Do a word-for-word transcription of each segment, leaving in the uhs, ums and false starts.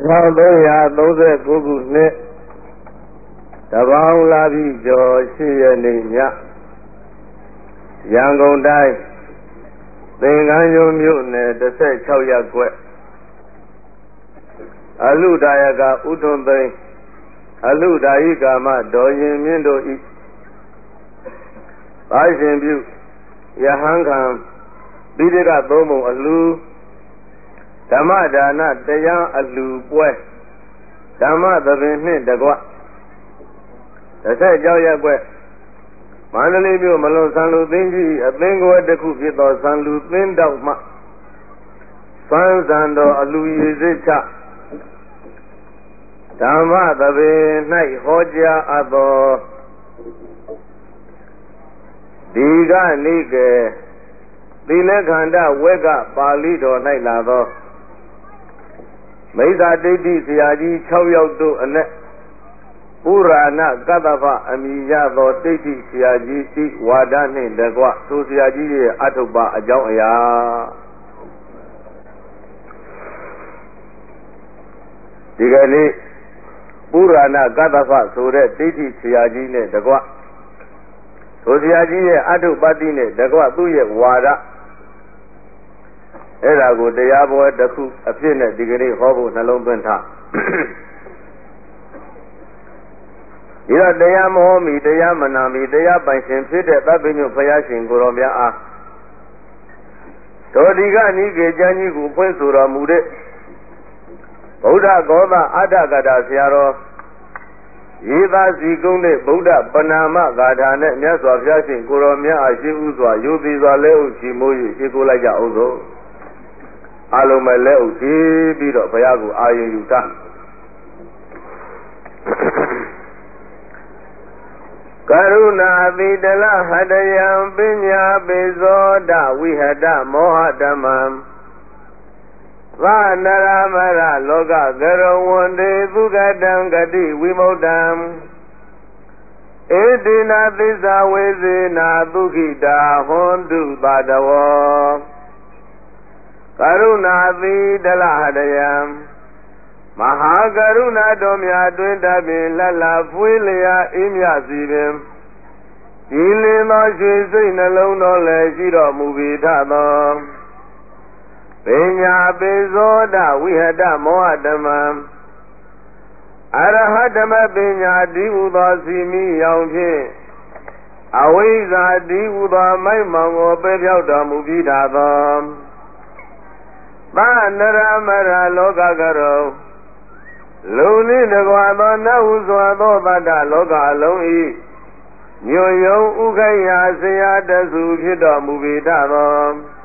ထောင်သုံးရာသုံးဆယ်ကိုခုနှစ်တပေါင်းလာပြီကျော်ရှိရနေညရန်ကုန်တိုင်းသင်္ကန်းကျွန်းမြို့နယ်တစ်ဆယ့်ခြောက်ရပ်ကွက်အလူဒါယကဥထွန်းသိန်းအလူဒါယိကာမဒေါ်ရင်မြင့်တို့ဤသာရှင်ပြုယဟန်ခံပိဋကသုံးပုံအလူဓမ္မဒါနတရားအလူပွဲဓမ္မသဘင်နှင့်တကွတစ်ဆယ့်ခြောက်ရပ်ကွက်မန္တလေးမြို့မလွန်ဆန်လူသင်းကြီးအသင်းကွဲတစ်ခုဖြစ်သောဆန်လူသင်းတောက်မှဆန်းဆန်တော်အလူရည်စစ်ချဓမ္မသဘင်၌ဟောကြားအပ်သောဒီကနိကေသီလခန္ဓဝေကပါဠိတော်၌လာသောမိစ္ဆာဒိဋ္ဌိဆရာကြီး၆ယောက်တို့အနက်ပုရာဏကတ္တဗအမိရသောဒိဋ္ဌိဆရာကြီးဤဝါဒနှင့်တကွထိုဆရာကြီးရဲ့အထုပ္ပအကြောင်းအရာဒီကနေ့ပုရာဏကတ္တဗဆိုတဲ့ဒိဋ္ဌိဆရာကြီးနဲ့တကွထိုဆရာကြီးရဲ့အထုပ္ပတ္တိနဲ့တကွသူ့ရဲ့ဝါဒအဲ့ဒါကိုတရားပွဲတစ်ခုအဖြစ်နဲ့ဒီကနေ့ဟောဖို့နှလုံးသွင်းထားဒီတော့တရားမဟောမီတရားမနာမီတရားပိုင်ရှင်ဖြစ်တဲ့သဗ္ဗညုဘုရားရှင်ကိုရောမြတ်အားသောဒီကနိကေကျမ်းကြီးကိုဖွင့်ဆိုတော်မူတဲ့ဗုဒ္ဓဂေါသအတ္တကတာဆရာတော်ရေသာစီကုန်းတဲ့ဗုဒ္ဓပဏာမဂါထာနဲ့မြတ်စွာဘုရားရှင်ကိုရောမြတ်အားရှိဥစွာယုတိစွာလဲဥရှိမိုး၍ရှိခိုးလိုက်ကြအောင်သောအလုံးမဲ့လဲဥရှိပြီးတော့ဘုရားကိုအာရုံယူတာကရုဏာတိတလဟတယံပညာပိဇောဒဝိဟတမောဟဓမ္မံသနရမရလောကကရဝန္တေသုကတံဂတိဝိမု ṭံ ဧတိနာသစ္စာဝေစေနာဒုက္ခိတာဟွန်တုပါတဝောကရုဏာတိတလဟတယံမဟာကရုဏာတော်မြတ်အတွင်းတပင်လလဖွေးလျာအေးမြစီပင်ဒီလင်းသောရွှေစိတ်နှလုံးတော်လည်းရှိတော်မူပြီးထသောပညာပိဇောဒဝိဟတမောဟဓမ္မံအရဟတမပညာဒီဟုသောစီမိရောင်ဖြင့်အဝိဇ္ဇာဒီဟုသောမိုက်မောင်ကိုပယ်ဖြောက်တော်မူပြီးထသောသနရမရလောကကရောလူနှင့်တကွာသောနတ်ဟုစွာသောတတ္တလောကအလုံးဤညွယုံဥခိုင်ရာဆရာတစုဖြစ်တော်မူပြီးထသော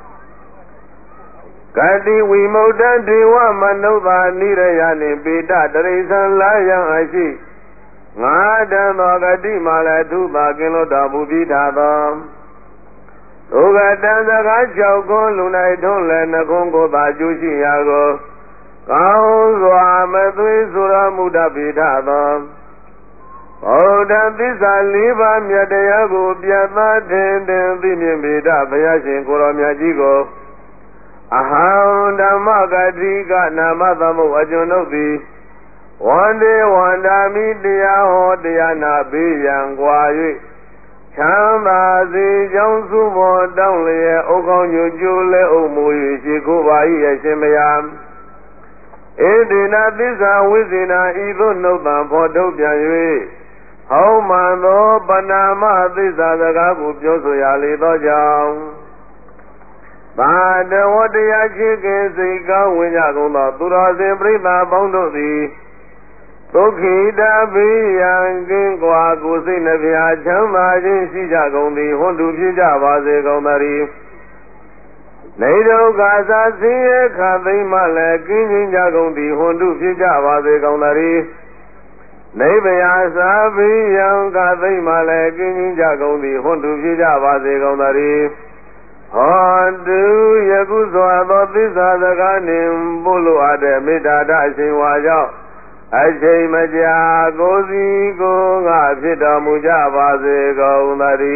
ဂတိဝိမု ṭံ ဒေဝမနုဿာနိရယနှင့်ပေတတရိစ္ဆန်လာယံအရှိငါတံသောဂတိမှလည်းထုပါကင်းလို့တော်မူပြီးထသောဒုက္ကတံစကား၆ခုလူ၌ထုံးလည်းနှခုံးကိုသာကျူးရှိရာကိုကောင်းစွာမသွေးဆိုတော်မူတတ်ပေထသောဗုဒ္ဓသစ္စာလေးပါးမြတ်တရားကိုပြတ်သားတင်တင်သိမြင်ပေတဘုရားရှင်ကိုရောမြတ်ကြီးကိုအဟံဓမ္မဂတိကနာမသမုတ်အကျွန်ုပ်သည်ဝန္ဒေဝန္ဒာမိတရားဟောတရားနာပေးရန်ကွာ၍ချမ်းသာစေကြောင်းစုမောတောင်းလျက်ဥကောင်းညွကျိုးလဲအုပ်မူ၍ရှိခိုးပါ၏အရှင်မယားဧတိနာသစ္စာဝိဇေနာဤသို့နှုတ်တံဖော်ထုတ်ပြန်၍ဟောမှန်သောပဏာမသစ္စာစကားကိုပြောဆိုရလေသောကြောင့်သာတဝတရားချစ်ခင်စိတ်ကောင်းဝင်ကြကုန်သောသူတော်စင်ပြိဿပေါင်းတို့သည်ဒုက္ခိတပိယံကင်းကွာကိုစိတ်နှပြချမ်းသာခြင်းရှိကြကုန်သည်ဟွန်းတူဖြစ်ကြပါစေကုန်သတည်းနေဒုက္ခသာဆင်းရဲခသိမ်းမှလည်းကင်းခြင်းကြကုန်သည်ဟွန်းတုဖြစ်ကြပါစေကုန်သတည်းနေဗယာသာပိယံခသိမ်းမှလည်းကင်းခြင်းကြကုန်သည်ဟွန်းတုဖြစ်ကြပါစေကုန်သတည်းဟောတုယခုစွာသောသစ္စာစကားနှင့်ပို့လိုအပ်တဲ့မေတ္တာတအရှင်ဝါကြောင့်အချိန်မကြာကိုယ်စီကိုယ်ငါဖြစ်တော်မူကြပါစေကုန်သတ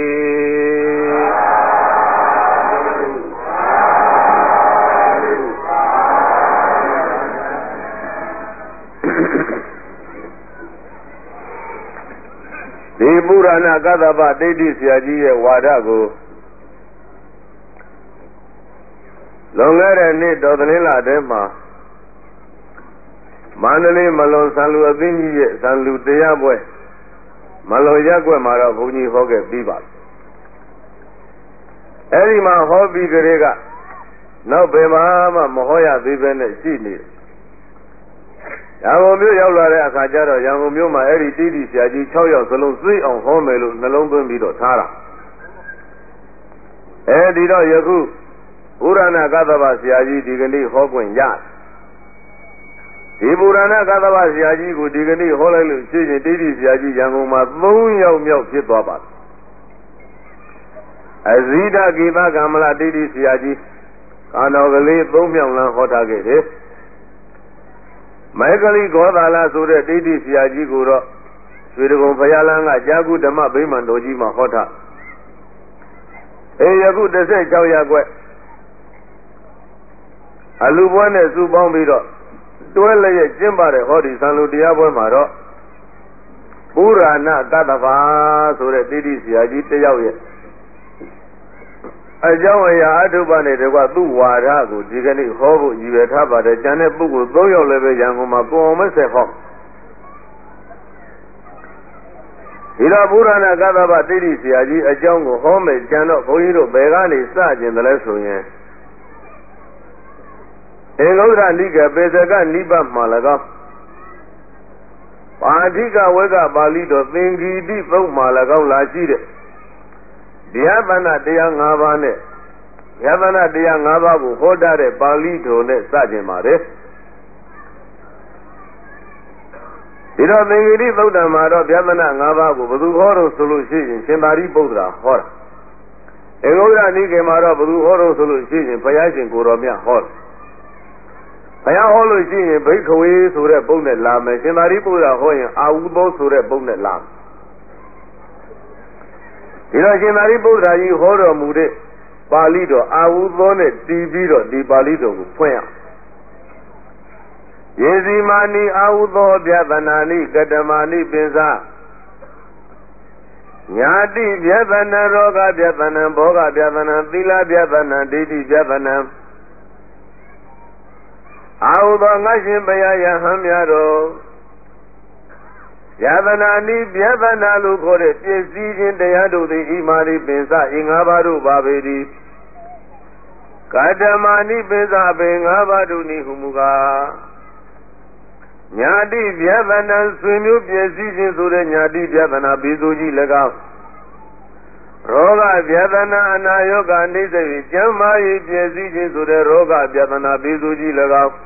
ည်းဒီပုရဏကသဗ္ဗဒိဋ္ဌိဆရာကြီးရဲ့ဝါဒကိုလွန်ခဲ့တဲ့နှစ်တော်သလင်းလာထဲမှာမန္တလေးမလွန်ဆန်လူအသင်းကြီးရဲ့ဆန်လူတရားပွဲမလွန်ရက်ွက်မှာတော့ဘုန်းကြီးဟောခဲ့ပြီးပါအဲဒီမှာဟောပြီးကြတဲ့ကနောက်ဘယ်မှာမှမဟောရသေးပဲနဲ့ရှိနေတယ်ရန်ကုန်မြို့ရောက်လာတဲ့အခါကျတော့ရန်ကုန်မြို့မှာအဲ့ဒီတိတိဆရာကြီး၆ယောက်စလုံးသိအောင်ဟောမယ်လို့နှလုံးသွင်းပြီးတော့ထားတာအဲဒီတော့ယခုဘုရဏကသဗ္ဗဆရာကြီးဒီကနေ့ဟောခွင့်ရတယ်ဒီဘုရဏကသဗ္ဗဆရာကြီးကိုဒီကနေ့ဟောလိုက်လို့ရှိရင်တိတိဆရာကြီးရန်ကုန်မှာ၃ယောက်မြောက်ဖြစ်သွားပါတယ်အဇိဒကိသကမ္မလတိတိဆရာကြီးကာတော်ကလေးသုံးမြောက်လမ်းဟောထားခဲ့တယ်မေကလိဂောသာလဆိုတဲ့တိတိဆရာကြီးကိုတော့ရွှေတကုံဘုရားလမ်းကကြာကုဓမ္မဗိမာန်တော်ကြီးမှာဟောထားအေယခုတစ်ဆက်၆ရက်ွက်အလူပွဲနဲ့စုပေါင်းပြီးတော့တွဲလျက်ကျင်းပတဲ့ဟောဒီသံလူတရားပွဲမှာတော့ပုရဏကတ္တဗာဆိုတဲ့တိတိဆရာကြီးတယောက်ရဲ့အကြောင်းအရာအထုပ္ပနဲ့တကွသူ့ဝါဒကိုဒီကနေ့ဟောဖို့ရည်ရွယ်ထားပါတယ်ကျန်တဲ့ပုဂ္ဂိုလ်၃ယောက်လည်းပဲရန်ကုန်မှာကိုအောင်မဆက်ဟောဒီတော့ဘုရားနာကသဗ္ဗတိတိဆရာကြီးအကြောင်းကိုဟောမယ်ကျန်တော့ဘုန်းကြီးတို့ဘယ်ကနေစကျင်တယ်လဲဆိုရင်ဧကုဒ္ဓနိကပေစကနိဗ္ဗာန်မှာ၎င်းပါဠိကဝေကပါဠိတော်သင်္ကီတိသုတ်မှာ၎င်းလာရှိတဲ့ဗျာပနာတရား၅ပါးနဲ့ဗျာပနာတရား၅ပါးကိုဟောထားတဲ့ပါဠိတော်နဲ့စကျင်ပါတယ်ဒီတော့သင်္ကေတိသုတ်တံမှာတော့ဗျာပနာ၅ပါးကိုဘယ်သူဟောတော့ဆိုလို့ရှိရင်ရှင်သာရိပုတ္တရာဟောတာဧကုဒ္ဓနိကေမှာတော့ဘယ်သူဟောတော့ဆိုလို့ရှိရင်ဘုရားရှင်ကိုတော်မြတ်ဟောတယ်ဘုရားဟောလို့ရှိရင်ဘိက္ခဝေဆိုတဲ့ပုံနဲ့လာမယ်ရှင်သာရိပုတ္တရာဟောရင်အာဝုသောဆိုတဲ့ပုံနဲ့လာမယ်ဒီတော့ရှင်သာရိပုတ္တရာကြီးဟောတော်မူတဲ့ပါဠိတော်အာဝုသောနဲ့တည်ပြီးတော့ဒီပါဠိတော်ကိုဖွင့်ရယေစီမာနိအာဝုသောပြသနာနိကတမနိပင်စညာတိပြသနာရောဂပြသနာဘောဂပြသနာသီလပြသနာဒိဋ္ဌိပြသနာအာဟုသောငါရှင်ဘုရားယဟန်များတော်ယသနာနိပြသနာလို့ခေါ်တဲ့ပြည့်စည်ခြင်းတရားတို့သည်ဤမာရိပင်စဤငါးပါးတို့ပါပေသည်ကာတမနိပင်စပင်ငါးပါးတို့နိဟုမူကားညာတိပြသနာဆွေမျိုးပြည့်စည်ခြင်းဆိုတဲ့ညာတိပြသနာဘေဆိုကြီး၎င်းရောဂပြသနာအနာယောဂအိစ္ဆေကျမ်းမာရေးပြည့်စည်ခြင်းဆိုတဲ့ရောဂပြသနာဘေဆိုကြီး၎င်း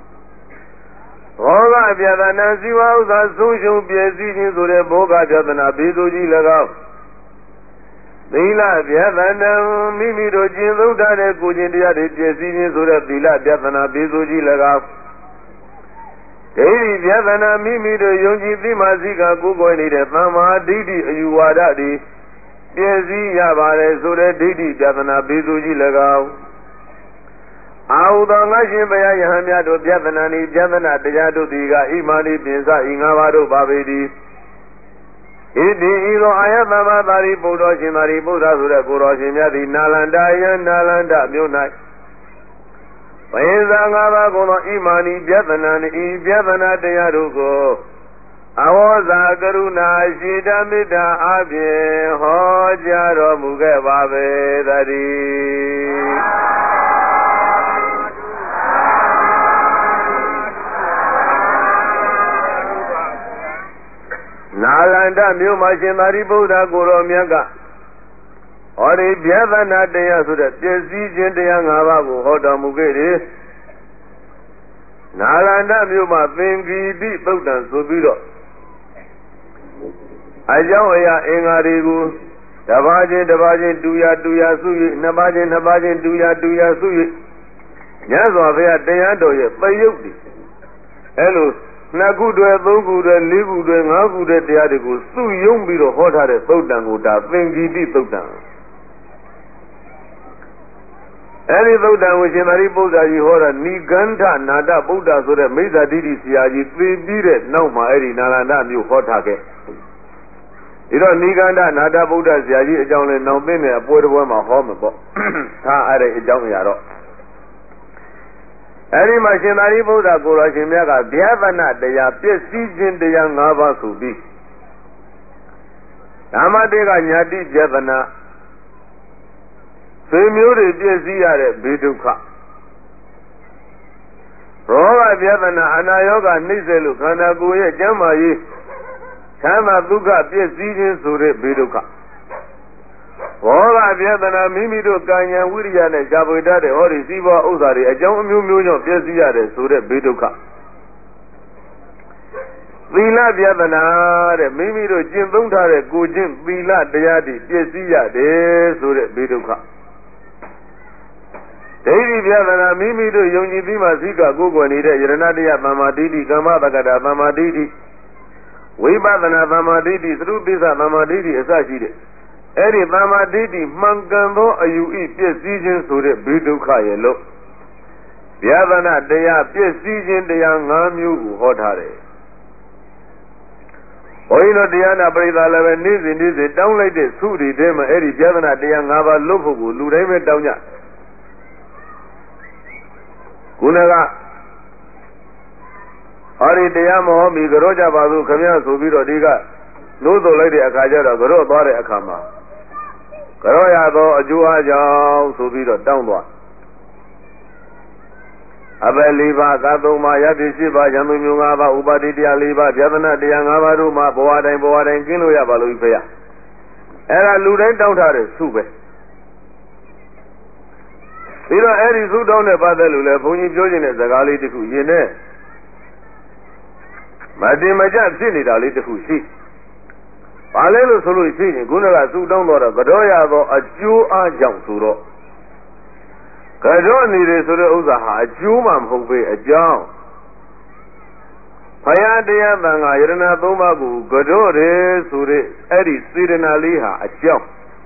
ဘောဂပြသနာဇီဝဥစ္စာဆုံးရှုံးပြည့်စည်ခြင်းဆိုတဲ့ဘောဂပြသနာဘေဆိုကြီး၎င်းသီလပြသနာမိမိတို့ကျင့်သုံးထားတဲ့ကိုယ်ကျင့်တရားတွေပြည့်စည်ခြင်းဆိုတဲ့သီလပြသနာဘေဆိုကြီး၎င်းဒိဋ္ဌိပြသနာမိမိတို့ယုံကြည်သိမှစိကကိုယ်ကိုယ်နေတဲ့သမ္မာဒိဋ္ဌိအယူဝါဒတွေပြည့်စည်ရပါတယ်ဆိုတဲ့ဒိဋ္ဌိပြသနာဘေဆိုကြီး၎င်းအာဟုသောငါရှင်ဘုရားယဟန်များတို့ပြသနာနိပြသနာတရားတို့သည်ကဣမာနိပင်စဤငါးပါးတို့ပါပေသည်ဣတိဤသောအာယသမ္မာသာရိပုတ္တရာရှင်သာရိပုတ္တရာဆိုတဲ့ကိုတော်ရှင်များသည်နာလန္ဒာယံနာလန္ဒမြို့၌ဘယင်္ဇာငါးပါးကုန်သောဣမာနိပြသနာနိဤပြသနာတရားတို့ကိုအဝေါဇာကရုဏာရှိတမေတ္တာအဖြင့်ဟောကြားတော်မူခဲ့ပါပေသတည်းနာလန္ဒမြို့မှာရှင်သာရိပုတ္တရာကိုတော်မြတ်ကဟောဒီပြသနာတရားဆိုတဲ့ပြည့်စည်ခြင်းတရား၅ပါးကိုဟောတော်မူခဲ့တယ်နာလန္ဒမြို့မှာသင်္ကီတိသုတ်တံဆိုပြီးတော့အကြောင်းအရာအင်္ဂါတွေကိုတပါးချင်းတပါးချင်းတူရတူရစု၍နှစ်ပါးချင်းနှစ်ပါးချင်းတူရတူရစု၍မြတ်စွာဘုရားတရားတော်ရဲ့ပယုတ်တည်အဲလိုနှစ်ခုတည်းသုံးခုတည်းလေးခုတည်းငါးခုတည်းတရားတွေကိုစုယုံပြီးတော့ဟောထားတဲ့သုတ်တံကိုဒါသင်္ကီတိသုတ်တံအဲဒီသုတ်တံကိုရှင်သာရိပုတ္တရာကြီးဟောတာနိဂန္ဓနာတဗုဒ္ဓဆိုတဲ့မိစ္ဆာတိတိဆရာကြီးသိပြီးတဲ့နောက်မှာအဲဒီနာလန္ဒမြို့ဟောထားခဲ့ဒီတော့နိဂန္ဓနာတဗုဒ္ဓဆရာကြီးအကြောင်းလဲနောင်သိတဲ့အပွဲတစ်ပွဲမှာဟောမှာပေါ့ထားအဲ့ဒီအကြောင်းအရာတော့အဲဒီမှာရှင်သာရိပုတ္တရာကိုယ်တော်ရှင်မြတ်ကဗျာဒနာတရားပြည့်စည်ခြင်းတရား၅ပါးဆိုပြီးဓမ္မတေကညာတိဗျာဒနာဆွေမျိုးတွေပြည့်စည်ရတဲ့ဘေးဒုက္ခရောဂဗျာဒနာအနာရောဂါနှိမ့်စေလို့ခန္ဓာကိုယ်ရဲ့ကျန်းမာရေးချမ်းသာဒုက္ခပြည့်စည်ခြင်းဆိုတဲ့ဘေးဒုက္ခဘောဂဗျာဒနာမိမိတို့ကံဉာဏ်ဝိရိယနဲ့ရှားပွေတတ်တဲ့ဟောဒီစည်းပွားဥစ္စာတွေအကြောင်းအမျိုးမျိုးကြောင့်ပြည့်စည်ရတယ်ဆိုတဲ့ဘေးဒုက္ခသီလဗျာဒနာတဲ့မိမိတို့ကျင့်သုံးထားတဲ့ကိုကျင့်သီလတရားတွေပြည့်စည်ရတယ်ဆိုတဲ့ဘေးဒုက္ခဒိဋ္ဌိဗျာဒနာမိမိတို့ယုံကြည်ပြီးမှစိကကိုယ်ကိုယ်နေတဲ့ယရဏတရားသမ္မာဒိဋ္ဌိကမ္မတက္ကတာသမ္မာဒိဋ္ဌိဝိပဿနာသမ္မာဒိဋ္ဌိသရုပ်ပိသသမ္မာဒိဋ္ဌိအစရှိတဲ့အဲ့ဒီသမ္မာဒိဋ္ဌိမှန်ကန်သောအယူဤပြည့်စည်ခြင်းဆိုတဲ့ဘေးဒုက္ခရဲ့လို့ဗျာဒနာတရားပြည့်စည်ခြင်းတရား၅မျိုးကိုဟောထားတယ်ဘုန်းကြီးတို့တရားနာပရိသတ်လည်းပဲနေ့စဉ်နေ့စဉ်တောင်းလိုက်တဲ့သုတွေထဲမှာအဲ့ဒီဗျာဒနာတရား၅ပါးလွတ်ဖို့ကိုလူတိုင်းပဲတောင်းကြခုနကဟောဒီတရားမဟောမီကြောကြပါစို့ခမရဆိုပြီးတော့ဒီကနိုးဆိုလိုက်တဲ့အခါကျတော့ကြောသွားတဲ့အခါမှာကြောရသောအကျိုးအားကြောင့်ဆိုပြီးတော့တောင်းသွားအဘယ်လေးပါးသာသုံးပါးယတိရှိပါရံသူမျိုး၅ပါးဥပါတိတရား၄ပါးဗျာဒနာတရား၅ပါးတို့မှာဘဝတိုင်းဘဝတိုင်းကျင့်လို့ရပါလို့ဖေရအဲ့ဒါလူတိုင်းတောင်းထားတဲ့စုပဲပြီးတော့အဲ့ဒီသုတောင်းနဲ့ပတ်သက်လို့လည်းဘုန်းကြီးပြောခြင်းတဲ့စကားလေးတစ်ခုယင်နဲ့မတင်မကျဖြစ်နေတာလေးတစ်ခုရှိဘာလဲလို့ဆိုလို့ရှိရင်ခုနကသုတောင်းတော့ကြောရသောအကျိုးအားကြောင့်ဆိုတော့ကြောနေတယ်ဆိုတဲ့ဥစ္စာဟာအကျိုးမှမဟုတ်ပဲအကြောင်းဘုရားတရားသံဃာယရဏသုံးပါးကိုကြောတယ်ဆိုတဲ့အဲ့ဒီစေတနာလေးဟာအကြောင်း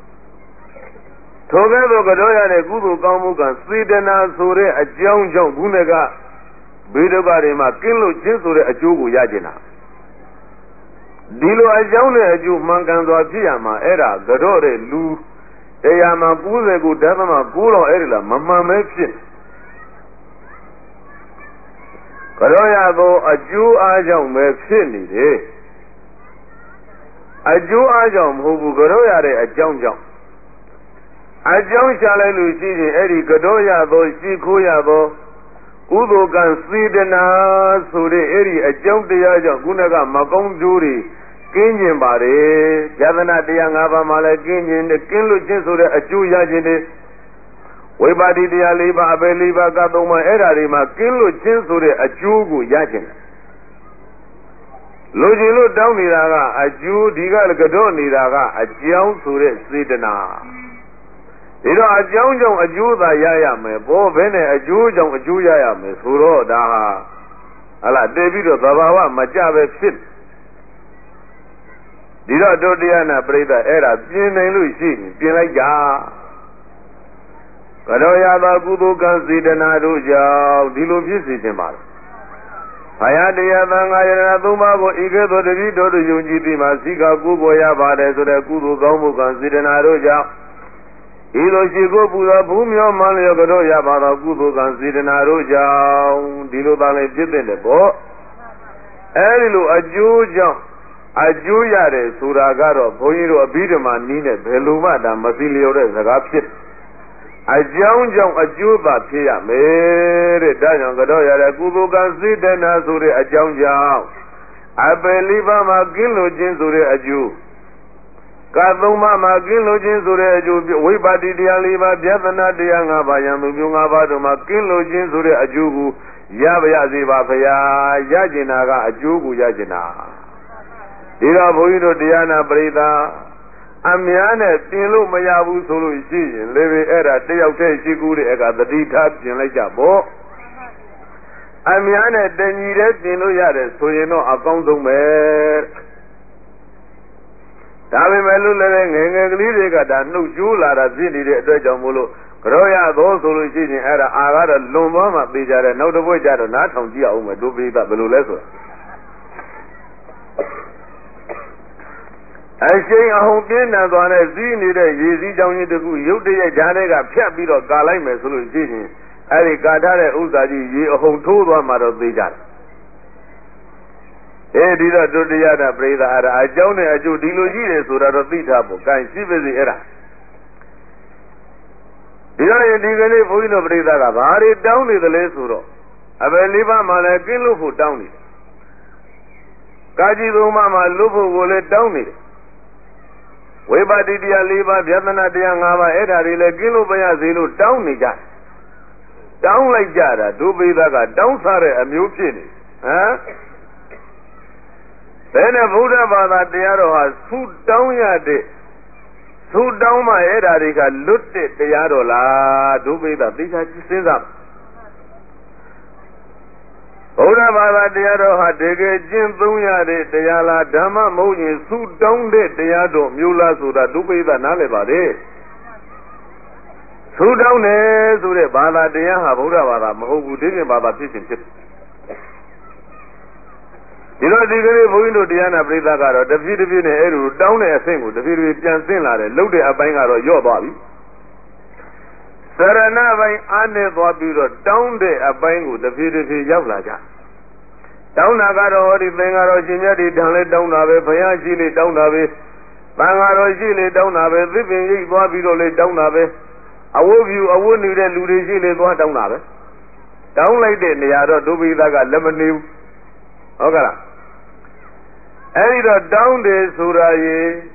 ထိုကဲ့သို့ကြောရတဲ့ကုသိုလ်ကောင်းမှုကစေတနာဆိုတဲ့အကြောင်းကြောင့်ခုနကဘေးဒုက္ခတွေမှာကင်းလို့ခြင်းဆိုတဲ့အကျိုးကိုရကျင်တာဒီလိုအကြောင်းနဲ့အကျိုးမှန်ကန်စွာဖြစ်ရမှာအဲ့ဒါကြောတဲ့လူတရားမှာ၉၀ကိုဓမ္မမှာ၉တော့အဲ့ဒီလားမမှန်ပဲဖြစ်ကြောရသောအကျိုးအားကြောင့်ပဲဖြစ်နေတယ်အကျိုးအားကြောင့်မဟုတ်ဘူးကြောရတဲ့အကြောင်းကြောင့်အကြောင်းရှာလိုက်လို့ရှိရင်အဲ့ဒီကြောရသောရှိခိုးရသောကုသိုလ်ကံစေတနာဆိုတဲ့အဲ့ဒီအကြောင်းတရားကြောင့်ခုနကမကောင်းကျိုးတွေကင်းကျင်ပါတယ်ယသနာတရား၅ပါးမှာလည်းကင်းကျင်တယ်ကင်းလို့ခြင်းဆိုတဲ့အကျိုးရခြင်းတွေဝိပါတိတရား၄ပါးအပေ၄ပါးကသုံးပါးအဲ့ဓာတွေမှာကင်းလို့ခြင်းဆိုတဲ့အကျိုးကိုရခြင်းတယ်လူကြီးလို့တောင်းနေတာကအကျိုးဒီကကတော့နေတာကအကြောင်းဆိုတဲ့စေတနာဒီတော့အကြောင်းကြောင့်အကျိုးသာရရမယ်ဘောဘဲနဲ့အကျိုးကြောင့်အကျိုးရရမယ်ဆိုတော့ဒါဟာဟလာတည်ပြီးတော့သဘာဝမကြပဲဖြစ်ဒီတော့တို့တရားနာပြိဿအဲ့ဒါပြင်နိုင်လို့ရှိရင်ပြင်လိုက်ကြကြောရသောကုသိုလ်ကံစေတနာတို့ကြောင့်ဒီလိုဖြစ်စေခြင်းပါဘုရားတရားသံဃာယရဏသုံးပါးကိုဤကဲ့သို့တတိတို့ယုံကြည်ပြီးမှစိကကုပေါ်ရပါတယ်ဆိုတဲ့ကုသိုလ်ကောင်းမှုကံစေတနာတို့ကြောင့်ဤလိုရှိကိုပူသောဘုမျောမှန်လျောကြောရပါသောကုသိုလ်ကံစေတနာတို့ကြောင့်ဒီလိုသာလည်းဖြစ်တဲ့ပေါ့အဲဒီလိုအကျိုးကြောင့်အကျိုးရတယ်ဆိုတာကတော့ဘုန်းကြီးတို့အဘိဓမ္မာနည်းနဲ့ဘယ်လိုမှဒါမသိလျော်တဲ့စကားဖြစ်အကြောင်းကြောင့်အကျိုးသာဖြစ်ရမယ်တဲ့ဒါကြောင့်ကြောရတဲ့ကုသိုလ်ကံစေတနာဆိုတဲ့အကြောင်းကြောင့်အပယ်လေးပါးမှာကင်းလို့ခြင်းဆိုတဲ့အကျိုးကသုံးပါးမှာကင်းလို့ခြင်းဆိုတဲ့အကျိုးဝိပါတိတရား၄ပါးဗျာဒနာတရား၅ပါးယံသူမျိုး၅ပါးတို့မှာကင်းလို့ခြင်းဆိုတဲ့အကျိုးကိုရပါရစေပါဗျာရကျင်တာကအကျိုးကိုရကျင်တာဒီတော့ဘုန်းကြီးတို့တရားနာပရိသတ်အများနဲ့ပြင်လို့မရဘူးဆိုလို့ရှိရင်လေပဲအဲ့ဒါတယောက်တည်းရှိကူးတဲ့အခါသတိထားပြင်လိုက်ကြပေါ့အများနဲ့တညီတည်းပြင်လို့ရတယ်ဆိုရင်တော့အကောင်းဆုံးပဲဒါပေမဲ့လို့လည်းငယ်ငယ်ကလေးတွေကဒါနှုတ်ကြိုးလာတာဖြစ်နေတဲ့အတွက်ကြောင့်မို့လို့ကြောရသောဆိုလို့ရှိရင်အဲ့ဒါအာကတော့လွန်သွားမှသိကြတယ်နောက်တစ်ပွဲကျတော့နားထောင်ကြည့်အောင်မယ်ဒုပိသဘယ်လိုလဲဆိုတာအရှိန်အဟုန်ပြင်းထန်သွားတဲ့စီးနေတဲ့ရေစည်းကြောင်းကြီးတခုရုတ်တရက်ကြားထဲကဖြတ်ပြီးတော့ကာလိုက်မယ်ဆိုလို့ရှိရင်အဲ့ဒီကာထားတဲ့ဥစ္စာကြီးရေအဟုန်ထိုးသွားမှတော့သိကြတယ်အဲဒီတော့ဒုတိယတာပြိဿအဲ့ဒါအကြောင်းနဲ့အကျိုးဒီလိုရှိတယ်ဆိုတာတော့သိထားဖို့ကံရှိပါစေအဲ့ဒါဒီတော့ဒီကနေ့ဘုန်းကြီးတို့ပြိဿကဘာတွေတောင်းနေသလဲဆိုတော့အဘယ်လေးပါးမှလည်းကင်းလို့ဖို့တောင်းနေတယ်ကာကြီးသုံးပါးမှလွတ်ဖို့ကိုလည်းတောင်းနေတယ်ဝိပါတိတရား၄ပါးဗျာဒနာတရား၅ပါးအဲ့ဒါတွေလည်းကင်းလို့မရစေလို့တောင်းနေကြတောင်းလိုက်ကြတာဒုပိသကတောင်းစားတဲ့အမျိုးဖြစ်နေဟမ်ဘယ်နဲ့ဗုဒ္ဓဘာသာတရားတော်ဟာသုတောင်းရတဲ့သုတောင်းမှအဲ့ဒါတွေကလွတ်တဲ့တရားတော်လားဒုပိသသိချာစဉ်းစားဗုဒ္ဓဘာသာတရားတော်ဟာတကယ်ကျင့်သုံးရတဲ့တရားလားဓမ္မမဟုတ်ရင်သုတောင်းတဲ့တရားတော်မျိုးလားဆိုတာဒုပိသနားလည်ပါလေသုတောင်းတယ်ဆိုတဲ့ဘာသာတရားဟာဗုဒ္ဓဘာသာမဟုတ်ဘူးဒီပြင်ဘာသာဖြစ်ခြင်းဖြစ်ဒီလိုဒီကနေ့ဘုန်းကြီးတို့တရားနာပရိသတ်ကတော့တဖြည်းတဖြည်းနဲ့အဲ့လိုတောင်းတဲ့အဆင့်ကိုတဖြည်းတဖြည်းပြန်ဆင်းလာတယ်လှုပ်တဲ့အပိုင်းကတော့ညော့သွားပြီစရဏပိုင်းအားနဲ့သွားပြီးတော့တောင်းတဲ့အပိုင်းကိုတဖြည်းတဖြည်းရောက်လာကြတောင်းတာကတော့ဟောဒီသင်္ဃာတော်ရှင်မြတ်ဒီတန်လေးတောင်းတာပဲဘုရားရှိလေးတောင်းတာပဲသံဃာတော်ရှိလေးတောင်းတာပဲသစ်ပင်ရိပ်သွားပြီးတော့လေးတောင်းတာပဲအဝတ်ဖြူအဝတ်နေတဲ့လူတွေရှိလေးသွားတောင်းတာပဲတောင်းလိုက်တဲ့နေရာတော့ဒုပိသကလက်မနေဘူးဟုတ်ကဲ့လားအဲ့ဒီတော့တောင်းတယ်ဆိုတာရေ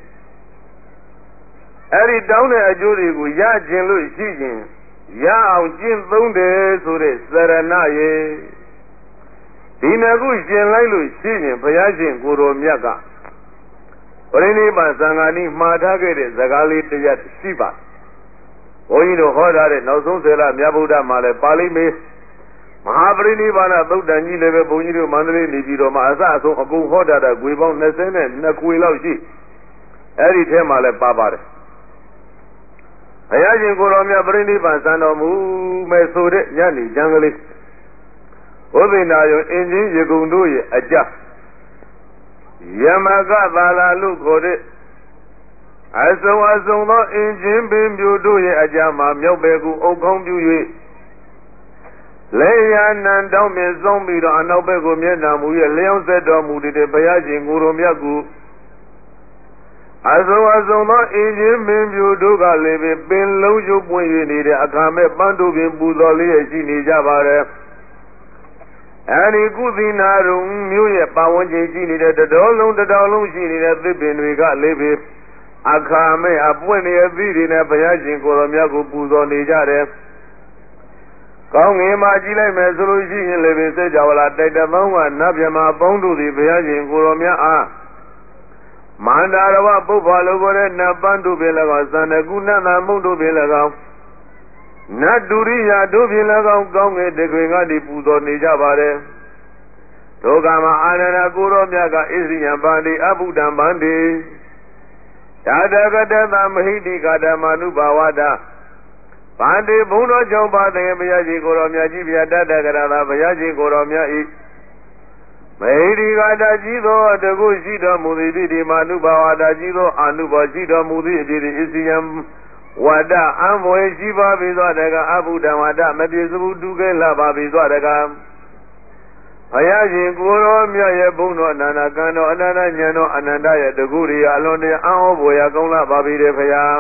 အဲ့ဒီတောင်းတဲ့အကျိုးတွေကိုရခြင်းလို့ရှိရင်ရအောင်ကျင့်သုံးတယ်ဆိုတဲ့စရဏရေဒီနှစ်ခုရှင်လိုက်လို့ရှိရင်ဘုရားရှင်ကိုယ်တော်မြတ်ကပရိနိဗ္ဗာန်သံဃာနီးမှားထားခဲ့တဲ့ဇကာလေးတရားရှိပါဘုန်းကြီးတို့ဟောထားတဲ့နောက်ဆုံးဆယ်လမြတ်ဗုဒ္ဓမှာလည်းပါဠိမေမဟာပရိနိဗ္ဗာန်သုတ်တန်ကြီးလည်းပဲဘုန်းကြီးတို့မန္တလေးနေပြည်တော်မှာအစအဆုံးအကုန်ဟောထားတာဂွေပေါင်း၂၂ခွေလောက်ရှိအဲ့ဒီထဲမှာလည်းပါပါတယ်ဘုရားရှင်ကိုယ်တော်မြတ်ပရိနိဗ္ဗာန်စံတော်မူမယ်ဆိုတဲ့ညနေကျမ်းကလေးဘုဒ္ဓနာယုံအင်းချင်းရေကုန်တို့ရဲ့အကြယမကသာလာလို့ခေါ်တဲ့အစုံအစုံသောအင်းချင်းပင်မျိုးတို့ရဲ့အကြမှာမြောက်ဘက်ကူအုပ်ကောင်းပြု၍လေယာနံတောင်းမြဆုံးပြီးတော့အနောက်ဘက်ကိုမျက်နှာမူရဲ့လျောင်းဆက်တော်မူတဲ့ဘုရားရှင်ကိုယ်တော်မြတ်ကိုအစုံအစုံသောအင်းချင်းမင်းပြူတို့ကလည်းပင်လုံးရုပ်ပွင့်၍နေတဲ့အခါမဲ့ပန်းတို့ပင်ပူဇော်လေးရရှိနေကြပါတယ်အဲဒီကုသီနာရုံမြို့ရဲ့ပါဝင်ခြင်းရှိနေတဲ့တတော်လုံးတတော်လုံးရှိနေတဲ့သစ်ပင်တွေကလည်းပဲအခါမဲ့အပွင့်နေအသီးတွေနဲ့ဘုရားရှင်ကိုယ်တော်မြတ်ကိုပူဇော်နေကြတယ်ကောင်းငင်မှာကြည့်လိုက်မယ်ဆိုလို့ရှိရင်လည်းပဲစိတ်ကြဝဠာတိုက်တပေါင်းကနတ်မြမပေါင်းတို့သည်ဘုရားရှင်ကိုယ်တော်မြတ်အားမန္တာရဝပုဗ္ဗလောကိုတဲ့နတ်ပန်းတို့ဖြင့်၎င်းသန္တကုဏနာမုံတို့ဖြင့်၎င်းနတ်ဒုရိယတို့ဖြင့်၎င်းကောင်းငင်တခွင်ကတည်းပူဇော်နေကြပါတယ်ဒုက္ခမှာအာနန္ဒကိုရောမြတ်ကဣရိယံပါတိအဘုဒ္ဓံဗန္တိသာတကတသမဟိတိကာဓမ္မနုဘာဝတာဗန္တိဘုံတော်ကြောင့်ပါတဲ့ဘုရားရှင်ကိုရောမြတ်ကြီးဗျာတတကရသာဘုရားရှင်ကိုရောမြတ်ဤမဟိတိကာတကြီးသောတကုရှိတော်မူသည်ဒီမာနုဘာဝတာကြီးသောအာနုဘောရှိတော်မူသည်အဖြစ်ဣရိယံဝါဒအံဝေရှိပါပြီသောတကအဘုဒ္ဓဝါဒမပြေစုတုကဲလာပါပြီသောတကဘုရားရှင်ကိုရောမြတ်ရဲ့ဘုံတော်အနန္တကံတော်အနန္တဉာဏ်တော်အနန္တရဲ့တကုရိယအလွန်တရာအံ့ဩဖွယ်ရာကောင်းလာပါပြီတဲ့ဘုရား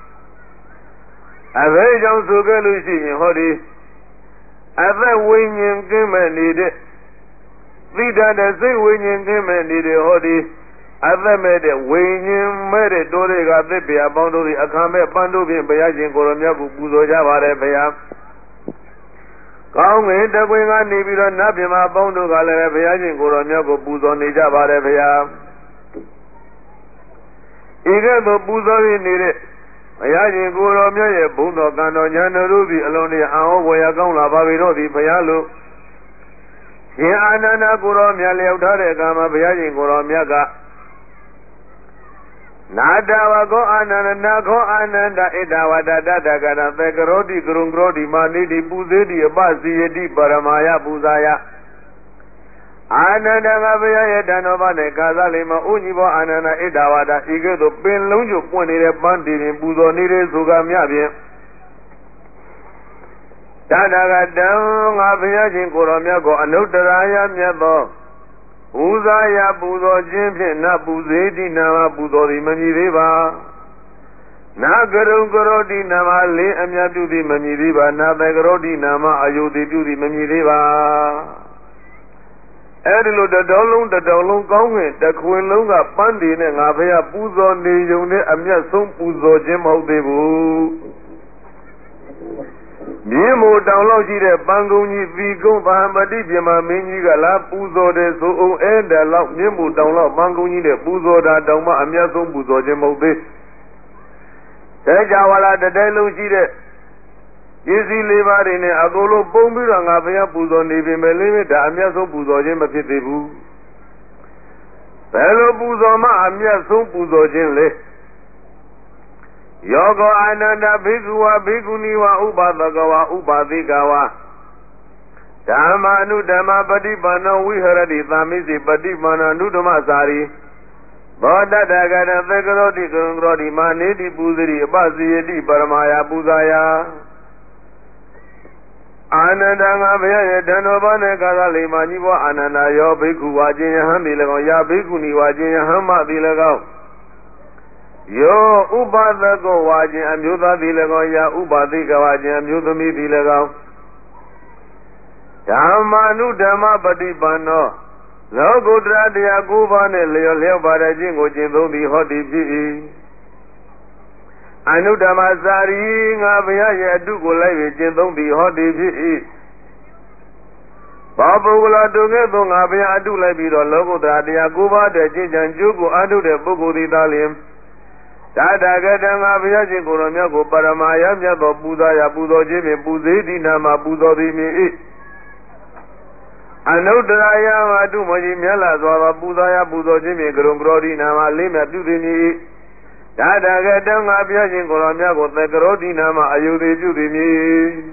အဘိကြောင့်ဆိုခဲ့လို့ရှိရင်ဟောဒီအသက်ဝိညာဉ်ကင်းမဲ့နေတဲ့သိတတ်တဲ့စိတ်ဝိညာဉ်ကင်းမဲ့နေတဲ့ဟောဒီအသက်မဲ့တဲ့ဝိညာဉ်မဲ့တဲ့တိုးတွေကသစ်ပြာပေါင်းတို့သည်အခါမဲ့ပန်းတို့ဖြင့်ဘုရားရှင်ကိုရောမြတ်ကိုပူဇော်ကြပါတယ်ဘုရားကောင်းငင်တကွင်ကနေပြီးတော့နတ်ပြမပေါင်းတို့ကလည်းဘုရားရှင်ကိုရောမြတ်ကိုပူဇော်နေကြပါတယ်ဘုရားဤကဲ့သို့ပူဇော်ရနေတဲ့ဘုရားရှင်ကိုရောမြတ်ရဲ့ဘုံတော်ကံတော်ဉာဏ်တော်တို့သည်အလုံးတရာအံ့ဩဖွယ်ရာကောင်းလာပါပြီတော့သည်ဘုရားလို့ရှင်အာနန္ဒကိုရောမြတ်လျောက်ထားတဲ့အခါမှာဘုရားရှင်ကိုရောမြတ်က Nadavago Ananako Ananda Idavada Dadagana Vegarodi Grungrodi Manidi Puzedi Abasi Yedi Paramaya Puzaya Ananda Gavaya Danovane Kazalima Univo Anana Idavada Igedo Pin Lunju Punire Bandi Buzonire Sugamia Tadagadam Avia Koramiago Anutaraya Miabo Uzaya Buzo Jim Na Buzedi Nama Buzori Maniriva Nagaru Gorodi Nama Le Amyatu di Maniriva Navagarodi Nama Ayudi di Maniriva Edilo the Dolung the Dolung Kong the Quilunga Pandi and Avia Buzo Niyune Amya Sum Buzo Jim Hodebu Nemo download the Bangoni Vigo Bahamadi Bima Miniga La Buzo de So and the Lock Nemo download Bangoni the Buzo da Doma Amyasum Buzo Jemode Tajawala the Delugi Easy Lever in a Agolo Bombiranga Via Buzo Nivi Melime da Amyaso Buzo Jematibu Fellow Buzoma Amyasum Buzo Jenle Yogo Ananda Bhigua Bhiguniwa Ubadagawa Ubadigawa Dhamanu Dhamma Padipana Viharadi Thamisi Padipana Nudamasari Bodha Dagana Vegarodi Gurungrodi Manedi Puziri Abasi Paramaya Puzaya Ananda Vaya Danovane Kazali Maniwa Ananda Yo Bhiku Vajin Hamilago Ya Bhikuni Vajin Hama Dilagao Yo Ubadago Wajin Amuda Dilago Ya Ubadika Wajin Amudami Dilagao Dhamanu Dhamma Padipano Logodra Dia Guvane Leo Leo Barajingo Jindodi Hoti Pi Anudamazari Ngavaya Yadugo Lave Jindodi Hoti Pi Babula Dugedo Ngavaya Adu Labido Logodra Dia Guva de Jinjan Jugo Adu de Bugu di Dalim Dada Gadanga Viaji Guramiago Paramaya Yago Buda Yabudo Jimmy Buzidi Nama Budo Rimi Anudraya Adu Moji Mela Zora Budaya Budo Jimmy Grungrodi Nama Lima Dudini Dada Gadanga Viaji Guramiago Tegrodi Nama Ayudi Judini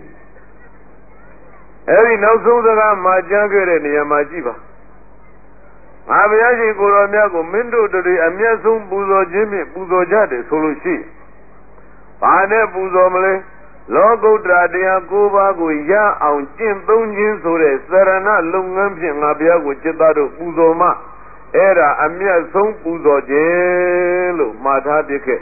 Every no sooner Majagere Niyamajiva Aviaji Guramiago Mindo to the Amiasum Buzo Jimmy Buzo Jade Solushi Pane Buzomle Logo Dradia Gobago Ya on Jim Dunjin Sure Sarana Lungam Abiago Jitado Buzoma Era Amiasum Buzo Jelo Mata Dike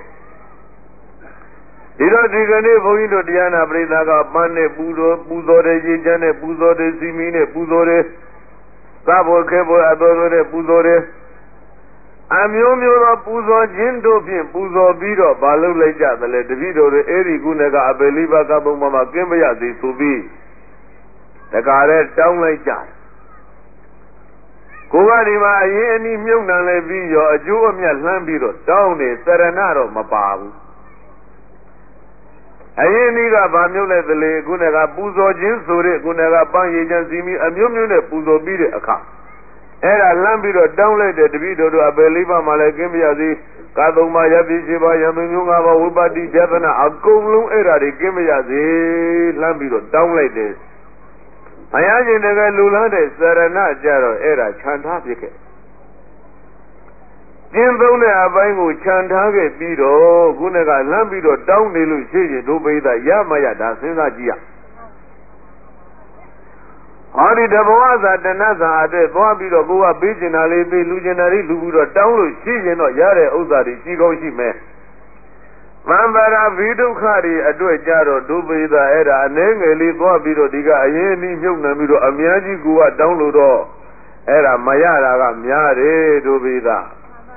Ida Digane Voindo Diana Bredaga Pane Buzo Buzo de Jane Buzo de Simine Buzo de Sabo Kebo Adore Buzore Amyomio Buzo Jindo Pin Buzo Bido Balu Leja the Levido Eri Gunaga Abeliba Gabu Mama Kimbaya de Subi The Gare down like that Kugarima Yeni Muna Levio a Juamia Lambido down a Serenaro Mapabu Ayeniga Bamule the Le Gunaga Buzo Jinsure Gunaga Banyan Zimi Amumune Buzo Bide account. Era Lambido downloaded the video to Abeliva Malakimiazi, Kadoma Yabishiba Yamunga Ubadi Javana, Akulum Era de Gimiazi, Lambido downloaded. Ayani Naga Lulande, Sarana Jaro Era Chantapike. Jimbone Abango Chantage Bido, Gunaga Lambido down the Lucia, Dubeda Yamaya, Dasinajia. Hari Davaza, the Naza, the Boabido, Goa, Bijinali, Lujanari, Lubudo, down Lucia, no Yare, Ozari, Chigo Shime. Mambara Vido Kari, Ado Jaro, Dubeda Era, Nengeli, Boabido, Diga, Ayeni, Yunamido, Amiaji, Goa, download Era Mayara, Miare, Dubeda.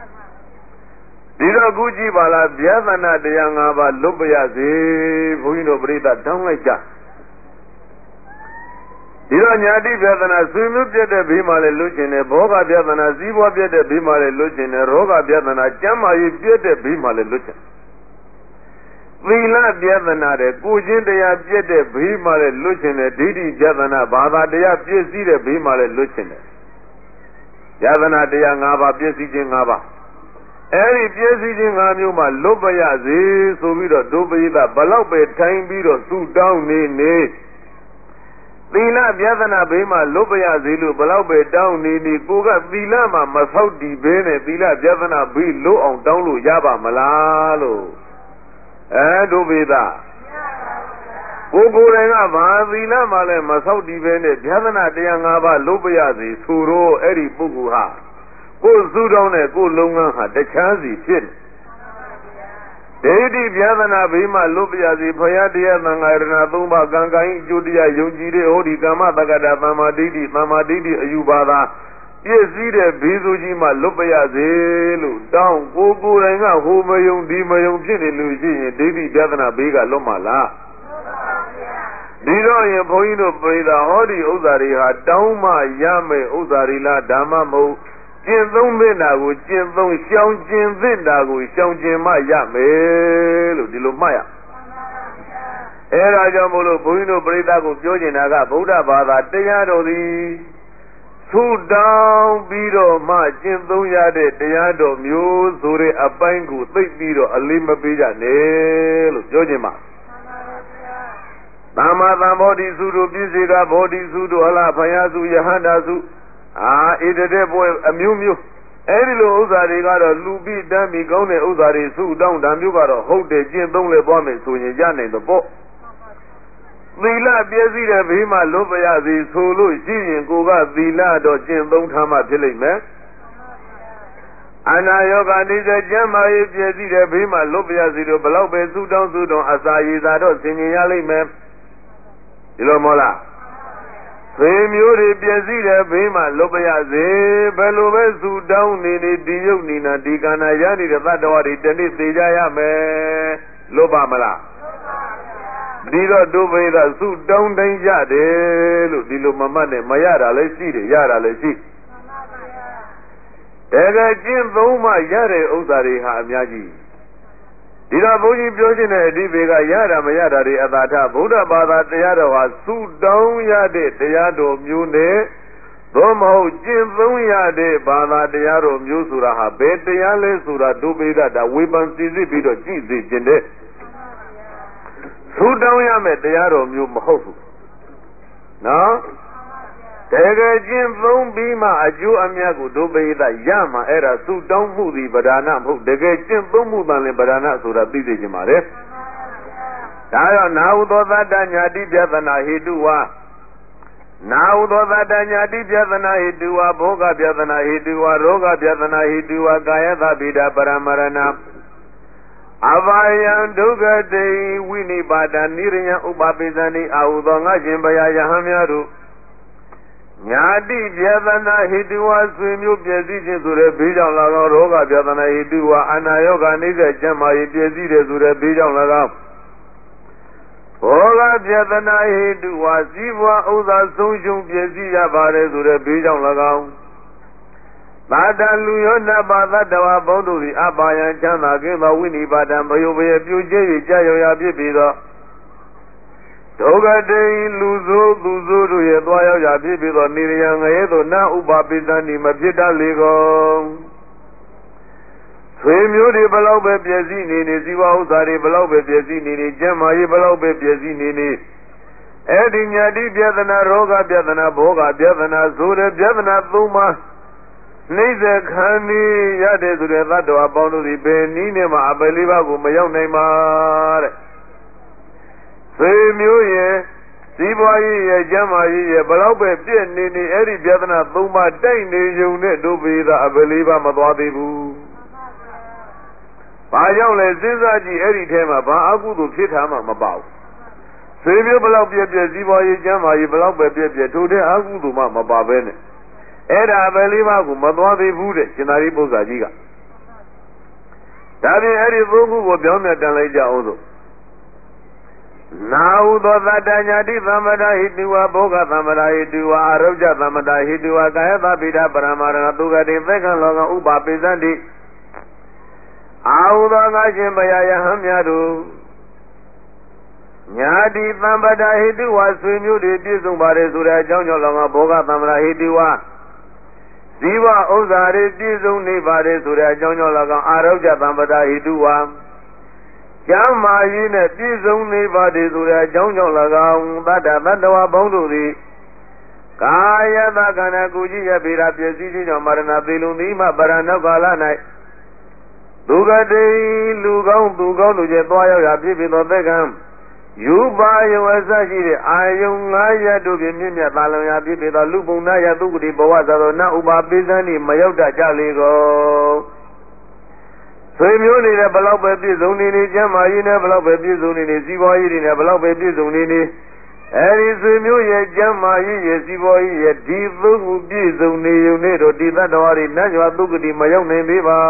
Dida Guji Bala, Biavana, the Yangava, Lubayazi, Vuino Brida, down like that. Dida Nyadi Biavana, Sumu Pieta Bimale Lucine, Boga Biavana, Zibo Pieta Bimale Lucine, Roga Biavana, Jama, you Pieta Bimale Lucine. Vila Biavana, Gujin, they are Pieta Bimale Lucine, Didi Javana, Baba, they are Piesi, Bimale Lucine. Javana, the Yangava, Piesi Jingava. အဲဒီပြည့်စည်ခြင်းငါးမျိုးမှလွတ်ပရစေဆိုပြီးတော့ဒုပရိသဘလောက်ပဲထိုင်ပြီးတော့သုတောင်းနေနေသီလပြဿနာဘေးမှာလွတ်ပရစေလို့ဘလောက်ပဲတောင်းနေနေကိုကသီလမှာမဆောက်တည်ဘဲနဲ့သီလပြဿနာဘေးလွတ်အောင်တောင်းလို့ရပါမလားလို့အဲဒုပရိသကိုကိုယ်တိုင်ကဘာသီလမှာလည်းမဆောက်တည်ဘဲနဲ့ပြဿနာတရား၅ပါးလွတ်ပရစေဆိုတော့အဲ့ဒီပုဂ္ဂိုလ်ဟာကိုယ်စုတောင်းတဲ့ကိုယ်လုံးငန်းဟာတခြားစီဖြစ်ဒိဋ္ဌိပြဿနာဘေးမှာလွတ်ပြစီဘုရားတရားသံဃာရဏသုံးပါးကံကံအကျိုးတရားယုံကြည်တဲ့ဟောဒီကမ္မတက္ကတာသမ္မာဒိဋ္ဌိသမ္မာဒိဋ္ဌိအယူပါသာပြည့်စည်တဲ့ဘေးဆိုကြီးမှာလွတ်ပြစေလို့တောင်းကိုကိုယ်တိုင်ကဟိုမယုံဒီမယုံဖြစ်နေလို့ရှိရင်ဒိဋ္ဌိပြဿနာဘေးကလွတ်မှာလားဒီတော့ရင်ဘုန်းကြီးတို့ပြိဿဟောဒီဥစ္စာတွေဟာတောင်းမှရမယ်ဥစ္စာတွေလားဓမ္မမဟုတ်ကျင့်သုံးသင့်တာကိုကျင့်သုံးရှောင်ကျင်သင့်တာကိုရှောင်ကျင်မှရမယ်လို့ဒီလိုမှတ်ရအဲဒါကြောင့်မို့လို့ဘုန်းကြီးတို့ပြိဿကိုပြောချင်တာကဗုဒ္ဓဘာသာတရားတော်သည်သုတောင်းပြီးတော့မှကျင့်သုံးရတဲ့တရားတော်မျိုးဆိုတဲ့အပိုင်းကိုသိပြီးတော့အလေးမပေးကြနဲ့လို့ပြောချင်ပါသမ္မာသမ္ဗောဓိစုတို့ပြည့်စေတာဗောဓိစုတို့ဟလားဘုရားစုယဟန္တာစုအာဣတတဲ့ပွဲအမျိုးမျိုးအဲဒီလိုဥစ္စာတွေကတော့လူပြီးတမ်းပြီးကောင်းတဲ့ဥစ္စာတွေစုတောင်းတာမျိုးကတော့ဟုတ်တယ်ကျင့်သုံးလဲသွားမယ်ဆိုရင်ရနိုင်တော့ပေါ့သီလပြည့်စည်တဲ့ဘေးမှာလွတ်ပရစီဆိုလို့ရှိရင်ကိုကသီလတော့ကျင့်သုံးထားမှဖြစ်လိမ့်မယ်အနာယောဂနိစ္စကျမ်းမာရေးပြည့်စည်တဲ့ဘေးမှာလွတ်ပရစီတို့ဘလောက်ပဲစုတောင်းစုတောင်းအစာရည်သာတော့ဆင်ញင်ရလိမ့်မယ်ဒီလိုမဟုတ်လားဖေမျိုးတွေပြည့်စည်တဲ့ဘေးမှာလွတ်ပရစေဘယ်လိုပဲစုတောင်းနေနေဒီယုတ်နေနာဒီကနာရနေတဲ့သတ္တဝါတွေတနေ့သိကြရမယ်လွတ်ပါမလားဒီတော့ဒုဗေဒစုတောင်းတိုင်းရတယ်လို့ဒီလိုမမှတ်နဲ့မရတာလည်းရှိတယ်ရတာလည်းရှိတကယ်ကျင့်သုံးမှရတဲ့ဥစ္စာတွေဟာအများကြီးဒီတော့ဘုန်းကြီးပြောခြင်းတဲ့အဓိပ္ပာယ်ကရတာမရတာတွေအသာထဗုဒ္ဓဘာသာတရားတော်ဟာသုတောင်းရတဲ့တရားတော်မျိုးနဲ့သို့မဟုတ်ကျင့်သုံးရတဲ့ဘာသာတရားတော်မျိုးဆိုတာဟာဘယ်တရားလဲဆိုတာဒုဗေဒတာဝေဖန်စီစစ်ပြီးတော့ကြည့်စေခြင်းတဲ့သုတောင်းရမယ်တရားတော်မျိုးမဟုတ်ဘူးနော်တကယ်ကျင့်သုံးပြီးမှအကျိုးအမြတ်ကိုဒုဗေဒရမှာအဲ့ဒါသုတောင်းမှုသည်ဗဒာနမဟုတ်တကယ်ကျင့်သုံးမှုတန်လည်းဗဒာနဆိုတာသိသိချင်ပါတယ်ဒါရောနာဟုသောသတ္တညာတိပြသနာဟိတုဝါနာဟုသောသတ္တညာတိပြသနာဟိတုဝါဘောဂပြသနာဟိတုဝါရောဂပြသနာဟိတုဝါကာယသဗိဒပရမရဏအဘာယံဒုက္ခတေဝိနိပါဒနိရယဥပပိသနိအာဟုသောငါရှင်ဘုရားယဟန်များတို့ညာတိပြသနာဟိတုဝါဆွေမျိုးပြည့်စည်ခြင်းဆိုတဲ့ဘေးကြောင့်၎င်းရောဂပြသနာဟိတုဝါအနာယောဂနိစ္စကျမ်းမာရေးပြည့်စည်တယ်ဆိုတဲ့ဘေးကြောင့်၎င်းဘောဂပြသနာဟိတုဝါစီးပွားဥစ္စာဆုံးရှုံးပြည့်စည်ရပါတယ်ဆိုတဲ့ဘေးကြောင့်၎င်းသာတလူယောနပါသတ္တဝါဘုံတို့သည်အပါယံချမ်းသာကင်းသောဝိနိပါဒံဘယုဘယပြုကျဲ၍ကြာရောရာဖြစ်ပြီးသောဒုက္ခတေလူဆိုးသူဆိုးတို့ရဲ့သွားရောက်ရာဖြစ်ပြီးသောနေရယံငရဲသို့နဥပပိသန္တိမဖြစ်တတ်လေကုန်ဆွေမျိုးတွေဘလောက်ပဲပြည့်စည်နေနေဇီဝဥစ္စာတွေဘလောက်ပဲပြည့်စည်နေနေကျမ်းမာရေးဘလောက်ပဲပြည့်စည်နေနေအဲ့ဒီညာတိပြဒနာရောဂပြဒနာဘောဂပြဒနာဆိုတဲ့ပြဒနာသုံးပါးနှိစ္စခံနေရတဲ့ဆိုတဲ့သတ္တဝါပေါင်းတို့ဒီဘယ်နည်းနဲ့မှအပယ်လေးပါးကိုမရောက်နိုင်ပါတဲ့ဆွေမျိုးရဲ့စီးပွားရေးရဲ့ကျမ်းမာရေးရဲ့ဘလောက်ပဲပြည့်နေနေအဲ့ဒီပြဒနာသုံးပါးတိုက်နေုံနဲ့ဒုဗေဒအပယ်လေးပါးမသွားသေးဘူးဘာကြောင့်လဲစဉ်းစားကြည့်အဲ့ဒီထဲမှာဘာအကုသိုလ်ဖြစ်တာမှမပေါ့ဆွေမျိုးဘလောက်ပြည့်ပြည့်စီးပွားရေးကျမ်းမာရေးဘလောက်ပဲပြည့်ပြည့်ထိုတဲ့အကုသိုလ်မှမပါဘဲနဲ့အဲ့ဒါပဲလေးပါးကိုမသွားသေးဘူးတဲ့ရှင်သာရိပုတ္တရာကြီးကဒါပြင်အဲ့ဒီသုံးခုကိုပြောင်းပြန်တန်လိုက်ကြအောင်ဆိုနာဟုသောသတ္တညာတိသမ္မတာဟိတုဝါဘောဂသမ္မတာဟိတုဝါအာရုပ္ပသမ္မတာဟိတုဝါကာယသဗိဒပရမရဏသုဂတိသက္ကံလောကဥပပိသန္တိအာဟုသောငါရှင်ဘုရားယဟန်များတို့ညာတိသမ္ပတာဟိတုဝါဆွေမျိုးတွေပြည့်စုံပါတယ်ဆိုတဲ့အကြောင်းကြောင့်လောကဘောဂသမ္မတာဟိတုဝါဇီဝဥစ္စာတွေပြည့်စုံနေပါတယ်ဆိုတဲ့အကြောင်းကြောင့်၎င်းအာရုပ္ပသံပတာဟိတုဝါကျမ်းမာရေးနဲ့ပြည့်စုံနေပါတယ်ဆိုတဲ့အကြောင်းကြောင့်၎င်းသတ္တသတ္တဝါပေါင်းတို့သည်ကာယတခန္ဓာကိုယ်ကြီးရပေတာပြည့်စည်ခြင်းကြောင့်မရဏသေလုံသည်မှပရဏောကာလ၌ဒုက္ခတိလူကောင်းသူကောင်းတို့ကျသွားရောက်ရာဖြစ်ဖြစ်သောသက္ကံယူပါယဝဆရှိတဲ့အာယုံငါးရပ်တို့ဖြင့်မြင့်မြတ်သာလွန်ရာဖြစ်ဖြစ်သောလူပုံနာယသုဂတိဘဝသာသောနဥပါပိသန်ဤမရောက်တတ်ကြလေကုန်ဆွေမျိုးနေတဲ့ဘလောက်ပဲပြည့်စုံနေနေကျမ်းမာရေးနဲ့ဘလောက်ပဲပြည့်စုံနေနေစီးပွားရေးတွေနဲ့ဘလောက်ပဲပြည့်စုံနေနေအဲဒီဆွေမျိုးရဲ့ကျမ်းမာရေးရဲ့စီးပွားရေးရဲ့ဒီသုံးခုပြည့်စုံနေုံနဲ့တော့ဒီသတ္တဝါတွေနတ်ရွာသုဂတိမရောက်နိုင်သေးပါ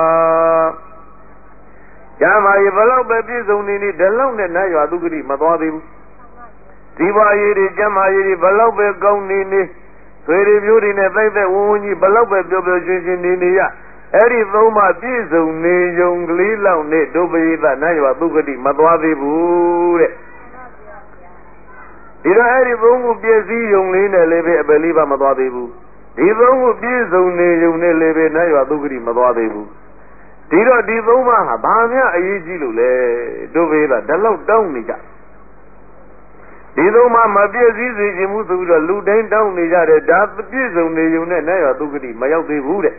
ကျမ်းမာရေးဘလောက်ပဲပြည့်စုံနေနေဒီလောက်နဲ့နတ်ရွာသုဂတိမသွားသေးဘူးစီးပွားရေးတွေကျမ်းမာရေးတွေဘလောက်ပဲကောင်းနေနေဆွေတွေမျိုးတွေနဲ့တိုက်တဲ့ဝန်းဝန်းကြီးဘလောက်ပဲပျော်ပျော်ရွှင်ရွှင်နေနေရအဲ့ဒီသုံးပါးပြည့်စုံနေုံကလေးလောက်နဲ့ဒုပရိသနတ်ရွာသုဂတိမသွားသေးဘူးတဲ့ဒီတော့အဲ့ဒီသုံးခုပြည့်စည်ုံလေးနဲ့လည်းပဲအပယ်လေးပါမသွားသေးဘူးဒီသုံးခုပြည့်စုံနေုံနဲ့လည်းပဲနတ်ရွာသုဂတိမသွားသေးဘူးဒီတော့ဒီသုံးပါးဟာဘာများအရေးကြီးလို့လဲဒုပရိသဒါလောက်တောင်းနေကြဒီသုံးပါးမပြည့်စည်စေခြင်းမှုဆိုပြီးတော့လူတိုင်းတောင်းနေကြတယ်ဒါပြည့်စုံနေုံနဲ့နတ်ရွာသုဂတိမရောက်သေးဘူးတဲ့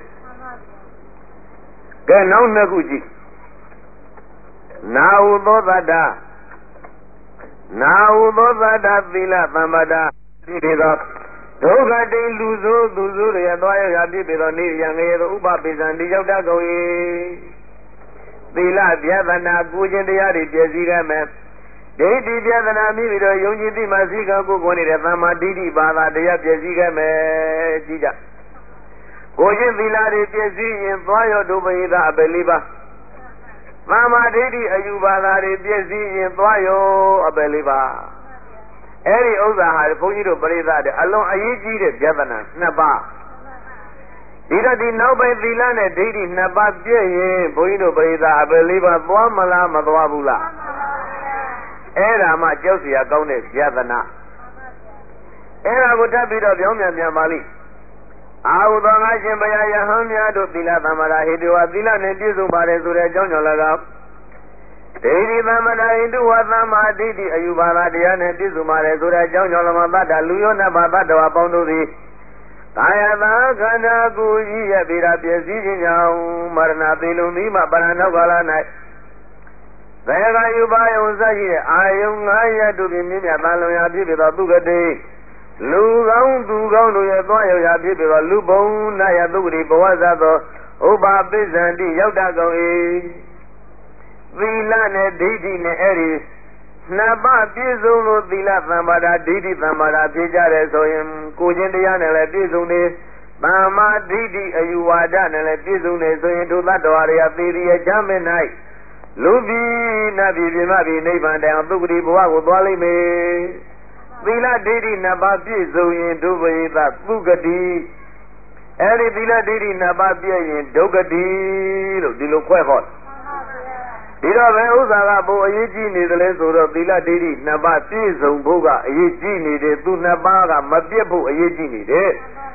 ကဲနောက်နှစ်ခုကြည့်နာဟုသောသတ္တနာဟုသောသတ္တသီလသမ္ပဒဒီတွေသောဒုက္ခတိလူဆိုးသူဆိုးတွေသွားရောက်ရာပြည့်ပေသောနေရငရေသောဥပပိသံတိရောက်တတ်ကုန်၏သီလပြဒနာကိုခြင်းတရားတွေပြည့်စည်ခဲ့မယ်ဒိဋ္ဌိပြဒနာမိပြီးတော့ယုံကြည်သိမှစည်းကံကိုကိုနေတဲ့သမ္မာဒိဋ္ဌိဘာသာတရားပြည့်စည်ခဲ့မယ်ကြည့်ကြကိုခြင်းသီလတွေပြည့်စည်ရင်သွားရောက်ဒုပဟိတအပယ်လေးပါသမ္မာဒိဋ္ဌိအယူဘာသာတွေပြည့်စည်ရင်သွားရောက်အပယ်လေးပါအဲ့ဒီဥစ္စာဟာဘုန်းကြီးတို့ပရိသတ်တဲ့အလွန်အရေးကြီးတဲ့ပြဒနာနှစ်ပါးဒီတော့ဒီနောက်ပိုင်းသီလနဲ့ဒိဋ္ဌိနှစ်ပါးပြည့်ရင်ဘုန်းကြီးတို့ပရိသတ်အပယ်လေးပါသွားမလားမသွားဘူးလားအဲ့ဒါမှကြောက်เสียကောင်းတဲ့ပြဒနာအဲ့ဒါကိုထပ်ပြီးတော့ပြောင်းပြန်ပြန်ပါလိမ့်အာဟုသောငါရှင်ဘုရားယဟန်များတို့သီလသမ္မာဟိတဝသီလနဲ့ပြည့်စုံပါတယ်ဆိုတဲ့အကြောင်းကြောင့်၎င်းဒိဋ္ဌိသမ္မာဟိတဝသမ္မာဒိဋ္ဌိအယူဘာသာတရားနဲ့ပြည့်စုံပါတယ်ဆိုတဲ့အကြောင်းကြောင့်၎င်းသတ္တလူယောနတ်ဘာသတ္တဝါပေါင်းတို့သည်ကာယသာခန္ဓာကိုယ်ကြီးရဲ့ပေရာပြည့်စည်ခြင်းကြောင့်မရဏသေလုံသည်မှပရဏောကာလ၌ဘယ်ကယူပါယုံစရှိတဲ့အာယုံငါးရပ်တို့ဖြင့်မြင့်မြတ်သာလွန်ရာဖြစ်ဖြစ်သောသူကတိလူကောင်းသူကောင်းတို့ရဲ့သွားရောက်ရာဖြစ်ပြီးတော့လူပုံနာယသုဂတိဘဝဇာသောဥပါပိစ္ဆန္တိရောက်တတ်ကုန်၏သီလနဲ့ဒိဋ္ဌိနဲ့အဲ့ဒီနှစ်ပါးပြည့်စုံလို့သီလသမ္မာဒဒိဋ္ဌိသမ္မာဒဖြစ်ကြတယ်ဆိုရင်ကိုခြင်းတရားနဲ့လည်းပြည့်စုံနေသမ္မာဒိဋ္ဌိအယူဝါဒနဲ့လည်းပြည့်စုံနေဆိုရင်ဒုသတ္တဝါတွေကသေရချမ်းမဲ့၌လူပြီးနတ်ပြည်ပြမပြည်နိဗ္ဗာန်တိုင်အောင်သုဂတိဘဝကိုသွားလိမ့်မယ်သီလဒိဋ္ဌိနှစ်ပါးပြည့်စုံရင်ဒုဗေသသုဂတိအဲ့ဒီသီလဒိဋ္ဌိနှစ်ပါးပြည့်ရင်ဒုက္ခတိလို့ဒီလိုခွဲဟောဒီတော့ဘယ်ဥစ္စာကဘို့အရေးကြီးနေသလဲဆိုတော့သီလဒိဋ္ဌိနှစ်ပါးပြည့်စုံဖို့ကအရေးကြီးနေတယ်သူနှစ်ပါးကမပြည့်ဖို့အရေးကြီးနေတယ်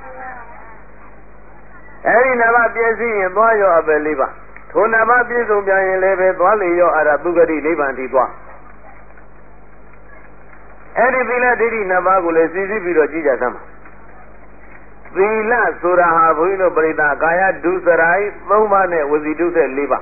အဲ့ဒီနှစ်ပါးပြည့်စည်ရင်သွားရောအပယ်လေးပါထိုနှစ်ပါးပြည့်စုံပြန်ရင်လည်းပဲသွားလေရောအဲ့ဒါသုဂတိနိဗ္ဗာန်ထိသွားအဲ့ဒီသီလဒိဋ္ဌိနှစ်ပါးကိုလည်းစီစစ်ပြီးတော့ကြည့်ကြသမ်းပါသီလဆိုတာဟာဘုန်းကြီးတို့ပရိသတ်ကာယဒုစရိုက်သုံးပါးနဲ့ဝစီဒုစရိုက်လေးပါ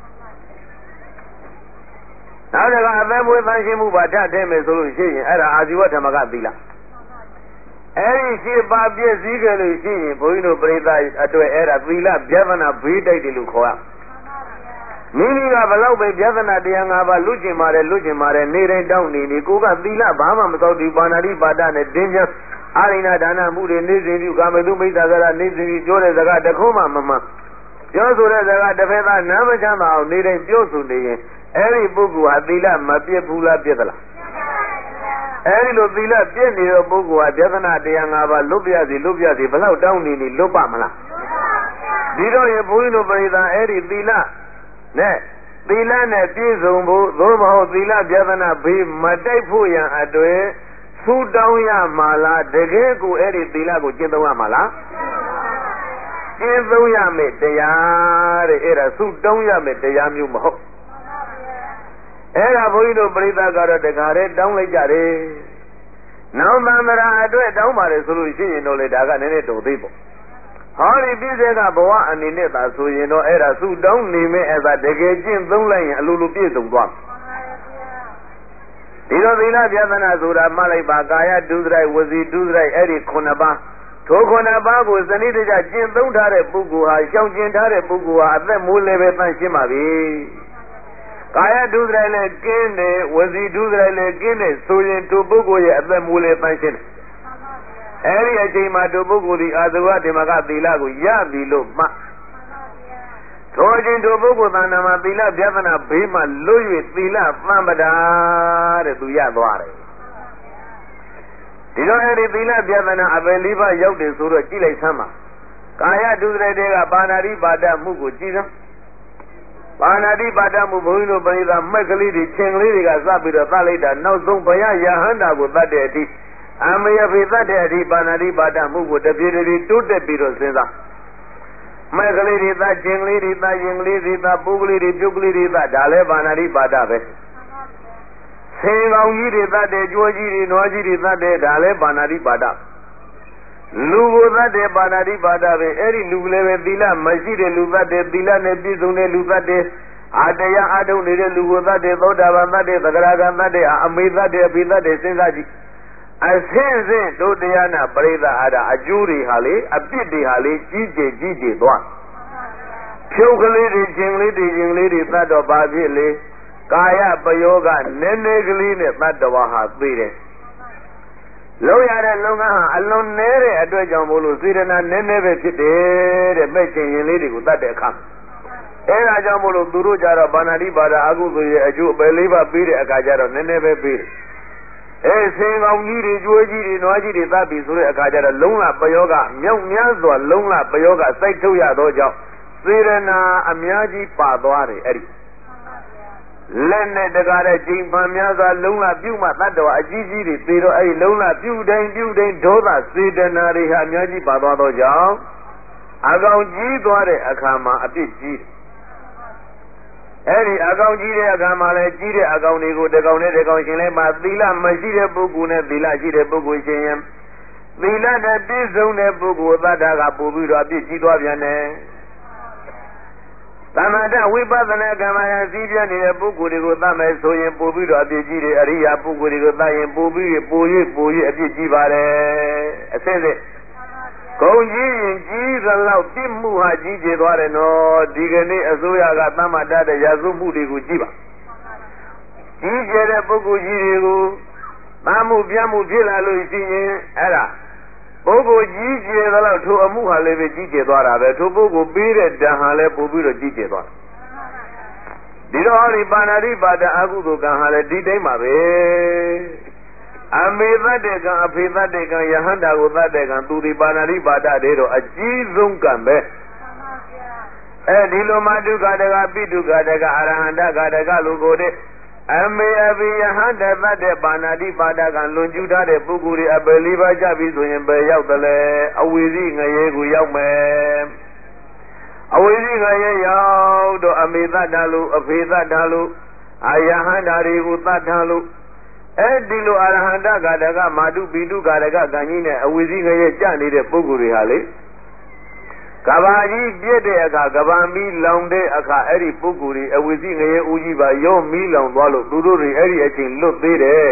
နောက်တစ်ခါအသက်မွေးသန့်ရှင်းမှုပါတတ်တယ်မယ်ဆိုလို့ရှိရင်အဲ့ဒါအာဇီဝဓမ္မကသီလအဲ့ဒီရှိပါပြည့်စည်ကြလို့ရှိရင်ဘုန်းကြီးတို့ပရိသတ်အတွက်အဲ့ဒါသီလဗျာဒနာဘေးတိုက်တယ်လို့ခေါ်ရမိမိကဘလောက်ပဲပြဿနာတရား၅ပါးလွတ်ကျင်ပါတယ်လွတ်ကျင်ပါတယ်နေတိုင်းတောင်းနေနေကိုကသီလဘာမှမသောက်ဒီပါဏာတိပါဒနဲ့တင်းကျပ်အာရိဏဒါနမှုတွေနေစဉ်ပြုကာမတုမိစ္ဆာကရနေစဉ်ပြုပြောတဲ့စကားတခုမှမမှန်ပြောဆိုတဲ့စကားတစ်ဖက်သားနားမချမ်းသာအောင်နေတိုင်းပြောဆိုနေရင်အဲ့ဒီပုဂ္ဂိုလ်ဟာသီလမပြည့်ဘူးလားပြည့်သလားအဲ့ဒီလိုသီလပြည့်နေတဲ့ပုဂ္ဂိုလ်ဟာပြဿနာတရား၅ပါးလွတ်ပြစီလွတ်ပြစီဘလောက်တောင်းနေနေလွတ်ပါမလားဒီတော့ရေဘုန်းကြီးတို့ပရိသတ်အဲ့ဒီသီလနဲ့သီလနဲ့ပြည့်စုံဖို့သို့မဟုတ်သီလပြဒနာဘေးမတိုက်ဖို့ရန်အတွက်ဆူတောင်းရမှာလားတကယ်ကိုအဲ့ဒီသီလကိုကျင့်သုံးရမှာလားကျင်းသုံးရမယ်တရားတဲ့အဲ့ဒါစုတုံးရမယ်တရားမျိုးမဟုတ်အဲ့ဒါဘုန်းကြီးတို့ပြိဿကတော့တခါတည်းတောင်းလိုက်ကြတယ်နောက်သံဃာအတွက်တောင်းပါတယ်ဆိုလို့ရှိရင်တော့လေဒါကနည်းနည်းတုံသေးပေါ့ဟောဒီပြည့်စေကဘဝအနေနဲ့သာဆိုရင်တော့အဲ့ဒါစုတောင်းနေမယ်အဲ့ဒါတကယ်ကျင့်သုံးလိုက်ရင်အလိုလိုပြည့်စုံသွားဒီလိုသီလပြဿနာဆိုတာမှလိုက်ပါကာယဒုစရိုက်ဝစီဒုစရိုက်အဲ့ဒီခုနှစ်ပါးထိုခုနှစ်ပါးကိုစနစ်တကျကျင့်သုံးထားတဲ့ပုဂ္ဂိုလ်ဟာရှောင်ကျင်ထားတဲ့ပုဂ္ဂိုလ်ဟာအသက်မွေးလည်းပဲတန်ရှင်းပါပြီကာယဒုစရိုက်လည်းကင်းတယ်ဝစီဒုစရိုက်လည်းကင်းတယ်ဆိုရင်ထိုပုဂ္ဂိုလ်ရဲ့အသက်မွေးလည်းတန်ရှင်းတယ်အဲ့ဒီအချိန်မှာထိုပုဂ္ဂိုလ်ဒီအာသဝဓမ္မကသီလကိုရပြီလို့မှထိုအချိန်ထိုပုဂ္ဂိုလ်သဏ္ဍာန်မှာသီလပြဿနာဘေးမှာလွတ်၍သီလသံပဒါတဲ့သူရသွားတယ်ဒီတော့အဲ့ဒီသီလပြဿနာအပယ်လေးပါးရောက်တယ်ဆိုတော့ကြည့်လိုက်ဆမ်းပါကာယဒုစရိုက်တွေကပါဏာတိပါဒမှုကိုကြည်စမ်းပါဏာတိပါဒမှုဘုန်းကြီးတို့ပရိသတ်မက်ကလေးတွေချင်းကလေးတွေကစပြီးတော့သတ်လိုက်တာနောက်ဆုံးဘုရားယဟန္တာကိုသတ်တဲ့အထိအမယဖေသတ်တဲ့အထိပါဏာတိပါဒမှုကိုတပြေတည်းတိုးတက်ပြီးတော့စဉ်းစားမက်ကလေးတွေသတ်ချင်းကလေးတွေသတ်ရင်ကလေးတွေသတ်ပုဂ္ဂလေးတွေပြုတ်ကလေးတွေသတ်ဒါလည်းပါဏာတိပါဒပဲဆင်းကောင်ကြီးတွေသတ်တယ်ကြွားကြီးတွေနွားကြီးတွေသတ်တယ်ဒါလည်းပါဏာတိပါဒလူကိုသတ်တယ်ပါဏာတိပါဒပဲအဲ့ဒီလူလည်းပဲသီလမရှိတဲ့လူသတ်တယ်သီလနဲ့ပြည့်စုံတဲ့လူသတ်တယ်အာတရားအထုတ်နေတဲ့လူကိုသတ်တယ်သောတာပန်သတ်တယ်သဂရဂံသတ်တယ်အမေသတ်တယ်အဘိသတ်တယ်စဉ်းစားကြည့်အဆင်းဆင်းတို့တရားနာပရိသတ်အားဒါအကျိုးတွေဟာလေအပြစ်တွေဟာလေကြီးကျယ်ကြီးကျယ်သွားဖြုတ်ကလေးတွေခြင်းလေးတွေခြင်းလေးတွေသတ်တော့ဘာဖြစ်လေကာယပယောဂနည်းနည်းကလေးနဲ့တတ္တဝါဟာသိတယ်လုံးရတဲ့လုံကဟာအလွန်နည်းတဲ့အတွက်ကြောင့်မို့လို့စေတနာနည်းနည်းပဲဖြစ်တယ်တဲ့မဲ့ခြင်းရင်လေးတွေကိုတတ်တဲ့အခါအဲဒါကြောင့်မို့လို့သူတို့ကြတော့ဘာနာတိပါဒအကုသိုလ်ရဲ့အကျိုးအပယ်လေးပါပေးတဲ့အခါကျတော့နည်းနည်းပဲပေးတယ်အဲဆင်းကောင်ကြီးတွေကြွေးကြီးတွေနွားကြီးတွေသတ်ပြီဆိုတဲ့အခါကျတော့လုံးလပယောဂမြောက်များစွာလုံးလပယောဂစိုက်ထုတ်ရသောကြောင့်စေတနာအများကြီးပါသွားတယ်အဲ့ဒီလက်နဲ့တကားတဲ့ချိန်ပန်များစွာလုံးလပြုတ်မှတတ်တော်အကြီးကြီးတွေသေတော့အဲ့ဒီလုံးလပြုတ်တိုင်းပြုတ်တိုင်းဒေါသစေတနာတွေဟာအများကြီးပါသွားသောကြောင့်အကောင်ကြီးသွားတဲ့အခါမှာအပြစ်ကြီးအဲ့ဒီအကောင်ကြီးတဲ့အခါမှာလည်းကြီးတဲ့အကောင်တွေကိုတကောင်နဲ့တကောင်ရှင်လဲမှာသီလမရှိတဲ့ပုဂ္ဂိုလ်နဲ့သီလရှိတဲ့ပုဂ္ဂိုလ်ရှင်ရင်သီလနဲ့ပြည့်စုံတဲ့ပုဂ္ဂိုလ်သတ္တကပို့ပြီးတော့အပြစ်ကြီးသွားပြန်တယ်သမထဝိပဿနာကမ္မရာစည်းပြနေတဲ့ပုဂ္ဂိုလ်တွေကိုသတ်မယ်ဆိုရင်ပို့ပြီးတော့အပြစ်ကြီးတယ်အရိယာပုဂ္ဂိုလ်တွေကိုသတ်ရင်ပို့ပြီးပို့၍ပို့၍အပြစ်ကြီးပါတယ်အစစ်စစ်ဂုံကြီးရင်ကြီးသလောက်ပြစ်မှုဟာကြီးကျယ်သွားတယ်နော်ဒီကနေ့အစိုးရကသမ္မာတတဲ့ရာဇဝမှုတွေကိုကြည့်ပါကြီးကျယ်တဲ့ပုဂ္ဂိုလ်ကြီးတွေကိုသမှုပြမှုဖြစ်လာလို့ရှိရင်အဲ့ဒါပုဂ္ဂိုလ်ကြီးကျယ်သလောက်ထိုအမှုဟာလည်းပဲကြီးကျယ်သွားတာပဲထိုပုဂ္ဂိုလ်ပေးတဲ့တန်ဟာလည်းပို့ပြီးတော့ကြီးကျယ်သွားဒီတော့ဒီပါဏာတိပါဒအကုသိုလ်ကံဟာလည်းဒီတိုင်းပါပဲအမေသတ္တေကံအဖေသတ္တေကံယဟန္တာကိုသတ္တေကံသူဒီပါဏာတိပါဒတွေတော့အကြီးဆုံးကံပဲအဲဒီလိုမှဒုက္ခတကပိဒုက္ခတကအရဟန္တကတကလူကိုတဲ့အမေအဘိယဟန္တသတ္တေပါဏာတိပါဒကလွန်ကျူးထားတဲ့ပုဂ္ဂိုလ်တွေအပယ်လေးပါးကြပြီဆိုရင်ဘယ်ရောက်တယ်လဲအဝိဇိငရေကိုရောက်မယ်အဝိဇိငရေရောက်တော့အမေသတ္တလို့အဖေသတ္တလို့အာယဟန္တာတွေကိုသတ်ထားလို့အဲဒီလိုအရဟန္တကတကမာတုပိတုကာရကကံကြီးနဲ့အဝိဇိငရေကြနေတဲ့ပုဂ္ဂိုလ်တွေဟာလေကဘာကြီးပြည့်တဲ့အခါကဘာမီးလောင်တဲ့အခါအဲ့ဒီပုဂ္ဂိုလ်တွေအဝိဇ္ဇငရေဦးကြီးပါရောမီးလောင်သွားလို့သူတို့တွေအဲ့ဒီအချိန်လွတ်သေးတယ်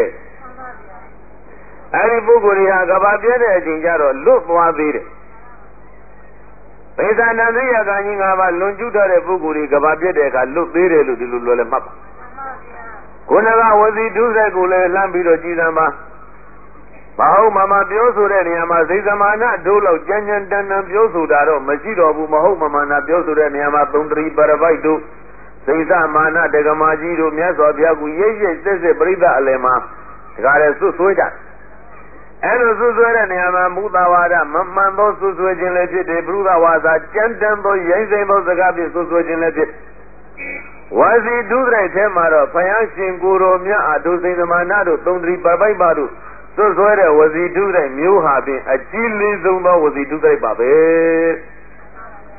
အဲ့ဒီပုဂ္ဂိုလ်တွေဟာကဘာပြည့်တဲ့အချိန်ကျတော့လွတ်သွားသေးတယ်ဘေဇာနန္ဒိယကံကြီးငါးပါးလွန်ကျူးထားတဲ့ပုဂ္ဂိုလ်တွေကဘာပြည့်တဲ့အခါလွတ်သေးတယ်လို့ဒီလိုလွယ်လည်းမှတ်ပါခုနကဝစီဒုစရိုက်ကိုလည်းလှမ်းပြီးတော့ကြည်စမ်းပါမဟုတ်မမပြောဆိုတဲ့နေရာမှာစိတ်သမာနဒုလောက်ကြမ်းကြမ်းတမ်းတမ်းပြောဆိုတာတော့မရှိတော့ဘူးမဟုတ်မမှန်တာပြောဆိုတဲ့နေရာမှာသုံးတရီပရပိုက်တို့စိတ်သမာနဒဂမကြီးတို့မြတ်စွာဘုရားကရိပ်ရိပ်စစ်စစ်ပြိဿအလယ်မှာဒါကြတဲ့ဆွဆွဲကြအဲလိုဆွဆွဲတဲ့နေရာမှာမူတာဝါဒမမှန်သောဆွဆွဲခြင်းလည်းဖြစ်တယ်ဘုရားဝါစာကြမ်းတမ်းသောရိုင်းစိမ်သောစကားဖြင့်ဆွဆွဲခြင်းလည်းဖြစ်ဝါစီဒုစရိုက်ထဲမှာတော့ဘုရားရှင်ကိုယ်တော်မြတ်အားဒုစိတ်သမာနတို့သုံးတရီပရပိုက်ပါတို့သွတ်ဆွဲတဲ့ဝစီတုတဲ့မျိုးဟာဖြင့်အကြီးလေးဆုံးသောဝစီတုတဲ့ပါပဲ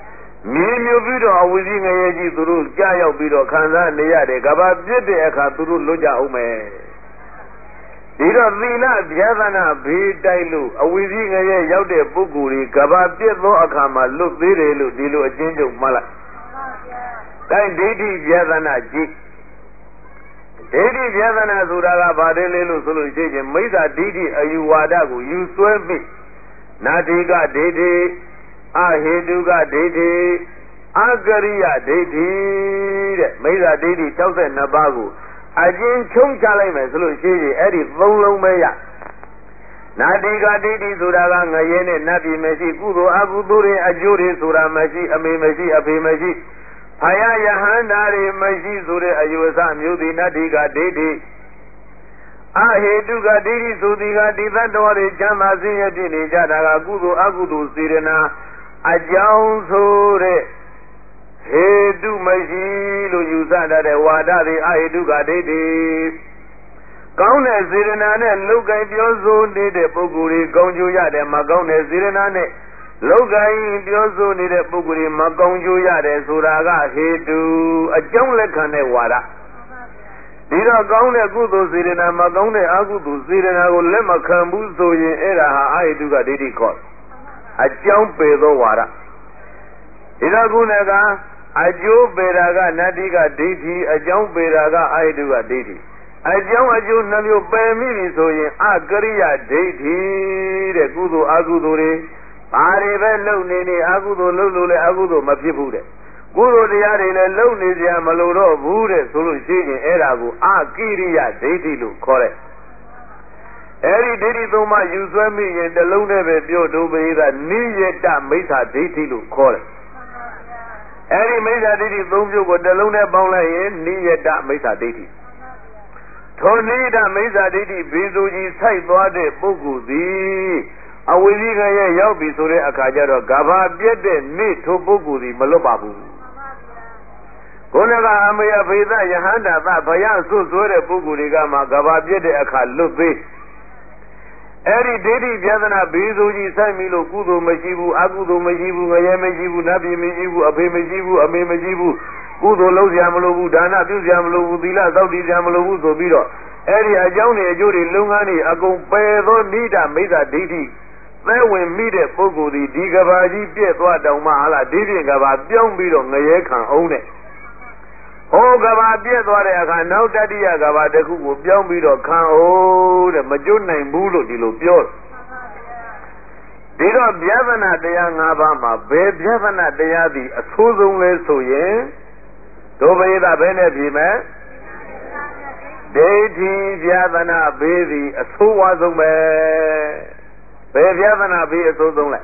မြင်မြူပြီးတော့အဝိဇ္ဇငရဲကြီးသူတို့ကြားရောက်ပြီးတော့ခံစားနေရတယ်ကဘာပြစ်တဲ့အခါသူတို့လွတ်ကြအောင်မယ်ဒီတော့သီလဗျာဒနာဘေးတိုက်လို့အဝိဇ္ဇငရဲရောက်တဲ့ပုဂ္ဂိုလ်တွေကဘာပြစ်သောအခါမှာလွတ်သေးတယ်လို့ဒီလိုအချင်းချုပ်မှတ်လိုက်တိုင်းဒိဋ္ဌိဗျာဒနာကြည့်ဒိဋ္ဌိဗျာဒနာဆိုတာကဘာတယ်လဲလို့ဆိုလို့ရှိရင်မိစ္ဆာဒိဋ္ဌိအယူဝါဒကိုယူဆွဲပြီးနာတိကဒိဋ္ဌိအဟေတုကဒိဋ္ဌိအကရိယဒိဋ္ဌိတဲ့မိစ္ဆာဒိဋ္ဌိ၆၂ပါးကိုအကျဉ်းချုံချလိုက်မယ်ဆိုလို့ရှိရင်အဲ့ဒီသုံးလုံးပဲရနာတိကဒိဋ္ဌိဆိုတာကငရဲနဲ့နတ်ပြည်မရှိကုသိုလ်အကုသိုလ်တွေအကျိုးတွေဆိုတာမရှိအမေမရှိအဖေမရှိဖယားယဟန္တာတွေမရှိဆိုတဲ့အယူအဆမျိုးဒီနတ္တိကဒိဋ္ဌိအဟေတုကဒိဋ္ဌိဆိုသည်ကဒီသတ္တဝါတွေချမ်းသာစင်းရဲဖြစ်နေကြတာကကုသိုလ်အကုသိုလ်စေရနာအကြောင်းဆိုတဲ့ဟေတုမရှိလို့ယူဆတတ်တဲ့ဝါဒတွေအဟေတုကဒိဋ္ဌိကောင်းတဲ့စေရနာနဲ့လုတ်ကိုင်ပြောဆိုနေတဲ့ပုဂ္ဂိုလ်တွေကောင်းကျိုးရတယ်မကောင်းတဲ့စေရနာနဲ့လောကကြီးပြောဆိုနေတဲ့ပုဂ္ဂိုလ်တွေမကောင်းကျိုးရတယ်ဆိုတာကဟေတုအကြောင်းလက်ခံတဲ့ဝါဒဒီတော့ကောင်းတဲ့ကုသိုလ်စေရနာမကောင်းတဲ့အကုသိုလ်စေရနာကိုလက်မခံဘူးဆိုရင်အဲ့ဒါဟာအဟေတုကဒိဋ္ဌိခေါ်အကြောင်းပေသောဝါဒဒီတော့ခုနကအကျိုးပေတာကနတ္တိကဒိဋ္ဌိအကြောင်းပေတာကအဟေတုကဒိဋ္ဌိအကြောင်းအကျိုးနှမျိုးပယ်မိပြီဆိုရင်အကရိယဒိဋ္ဌိတဲ့ကုသိုလ်အကုသိုလ်တွေဘာတွေပဲလုပ်နေနေအကုသိုလ်လုပ်လို့လည်းအကုသိုလ်မဖြစ်ဘူးတဲ့ကုသိုလ်တရားတွေလည်းလုပ်နေကြမလို့တော့ဘူးတဲ့ဆိုလို့ရှိရင်အဲ့ဒါကိုအကိရိယဒိဋ္ဌိလို့ခေါ်တယ်အဲ့ဒီဒိဋ္ဌိသုံးပါးယူဆွဲမိရင်တစ်လုံးနဲ့ပဲပြောဒုပရိသနိယတမိစ္ဆာဒိဋ္ဌိလို့ခေါ်တယ်အဲ့ဒီမိစ္ဆာဒိဋ္ဌိသုံးမျိုးကိုတစ်လုံးနဲ့ပေါင်းလိုက်ရင်နိယတမိစ္ဆာဒိဋ္ဌိထိုနိယတမိစ္ဆာဒိဋ္ဌိဘေသူကြီးစိုက်သွားတဲ့ပုဂ္ဂိုလ်သည်အဝိဇ္ဇကရဲ့ရောက်ပြီဆိုတဲ့အခါကျတော့ကဘာပြက်တဲ့နေ့ထိုပုဂ္ဂိုလ်ဒီမလွတ်ပါဘူးခုနကအမေအဖေသယဟန္တာသဘယဆွဆွဲတဲ့ပုဂ္ဂိုလ်တွေကမှကဘာပြက်တဲ့အခါလွတ်သေးအဲ့ဒီဒိဋ္ဌိပြဒနာဘေးဆိုကြီးဆိုင်ပြီလို့ကုသိုလ်မရှိဘူးအကုသိုလ်မရှိဘူးငရဲမရှိဘူးနတ်ပြည်မရှိဘူးအဖေမရှိဘူးအမေမရှိဘူးကုသိုလ်လုပ်စရာမလိုဘူးဒါနပြုစရာမလိုဘူးသီလစောင့်တည်စရာမလိုဘူးဆိုပြီးတော့အဲ့ဒီအကြောင်းတွေအကျိုးတွေလုပ်ငန်းတွေအကုန်ပယ်သောနိဒာမိစ္ဆာဒိဋ္ဌိသဲဝင်မိတဲ့ပုဂ္ဂိုလ်ဒီဒီကဘာကြီးပြည့်သွားတောင်မှဟာလားဒီပြင်ကဘာပြောင်းပြီးတော့ငရဲခံအောင်တဲ့ဟောကဘာပြည့်သွားတဲ့အခါနောက်တတိယကဘာတစ်ခုကိုပြောင်းပြီးတော့ခံအောင်တဲ့မကျွတ်နိုင်ဘူးလို့ဒီလိုပြောဒီတော့ဗျာဒနာတရား၅ပါးမှာဘယ်ဗျာဒနာတရားသည်အဆိုးဆုံးလဲဆိုရင်ဒုပရိသဘယ်နဲ့ပြီမဲ့ဒိဋ္ဌိဗျာဒနာဘေးသည်အဆိုးဝါးဆုံးပဲဘယ်ဗျာဒနာဘေးအဆိုးဆုံးလဲ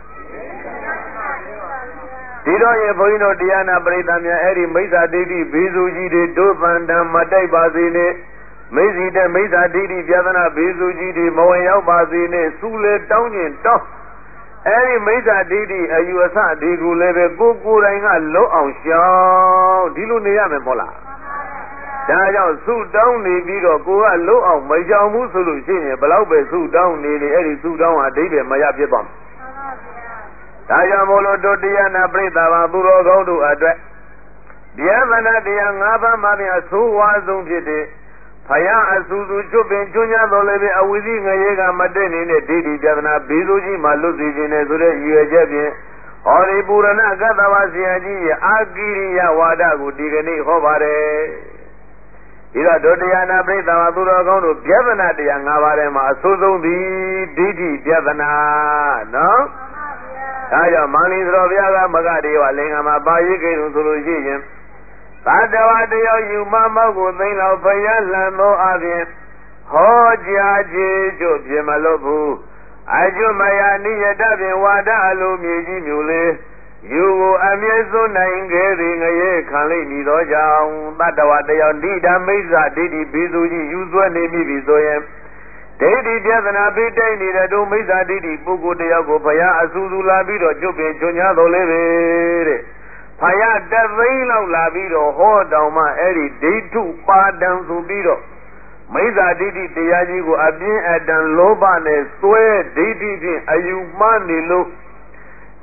ဒီတော့ရေဘုန်းကြီးတို့တရားနာပရိသတ်များအဲ့ဒီမိစ္ဆာဒိဋ္ဌိဘေးစုကြီးတွေဒုသန္တံမတိုက်ပါစေနဲ့မိစ္စီတဲ့မိစ္ဆာဒိဋ္ဌိဗျာဒနာဘေးစုကြီးတွေမဝင်ရောက်ပါစေနဲ့စူလေတောင်းကျင်တောင်းအဲ့ဒီမိစ္ဆာဒိဋ္ဌိအယူအဆဒီကူလည်းပဲကိုကိုယ်တိုင်ကလွတ်အောင်ရှောင်ဒီလိုနေရမယ်မဟုတ်လားဒါကြောင့်စုတောင်းနေပြီးတော့ကိုကလွတ်အောင်မရှောင်ဘူးဆိုလို့ရှိရင်ဘလောက်ပဲစုတောင်းနေနေအဲ့ဒီစုတောင်းဟာအဓိပ္ပာယ်မရဖြစ်ပါဘူးဒါကြောင့်မို့လို့တို့တရားနာပရိသတ်ပါသူတော်ကောင်းတို့အတွက်ဗျာဒနာတရား၅ပါးမှပြန်အဆိုးဝါးဆုံးဖြစ်တဲ့ဖယားအဆူဆူချွတ်ပင်ကျွညာတော်လည်းပဲအဝိဇ္ဇငရေကမတည့်နေတဲ့ဒိဋ္ဌိပြဒနာဘေးဆိုကြီးမှလွတ်စေခြင်းနဲ့ဆိုတဲ့ရည်ရွယ်ချက်ဖြင့်ဟောဒီပူရဏကတ္တဝဆရာကြီးရဲ့အာကိရိယဝါဒကိုဒီကနေ့ဟောပါတယ်ဒီတော့ဒုတရားနာပရိသတ်သူတော်ကောင်းတို့ဗျာဒနာတရား၅ပါးထဲမှာအဆိုးဆုံးသည်ဒိဋ္ဌိပြဒနာနော်ဒါကြောင့်မန္လိသတော်ဘုရားကမဂဒေဝလင်္ကာမှာပါရိကိလို့ဆိုလို့ရှိရင်သတ္တဝါတယောက်ယူမမောက်ကိုသိမ့်လောက်ဖယားလံသောအပြင်ဟောကြားခြင်းကျို့ပြင်မလို့ဘူးအကျွမယာနိယတဖြင့်ဝါဒအလိုမြေကြီးမျိုးလေးယူကိုအမြဲစွန့်နိုင်ခဲ့သည်ငရေခံလိမ့်မည်သောကြောင့်သတ္တဝါတယောက်နိဒာမိစ္ဆာဒိဋ္ဌိဘိစုကြီးယူဆွဲနေပြီပြီဆိုရင်ဒိဋ္ဌိပြဒနာပိတိုက်နေတဲ့တို့မိစ္ဆာဒိဋ္ဌိပုဂ္ဂိုလ်တယောက်ကိုဘုရားအဆူဆူလာပြီးတော့ကျွတ်ပင်ချွန်ညာတော်လေးပဲတဲ့ဘုရားတသိန်းလောက်လာပြီးတော့ဟောတောင်မှအဲ့ဒီဒိဋ္ဌုပါဒံဆိုပြီးတော့မိစ္ဆာဒိဋ္ဌိတရားကြီးကိုအပြင်းအထန်လောဘနဲ့စွဲဒိဋ္ဌိဖြင့်အယူမှားနေလို့ဒ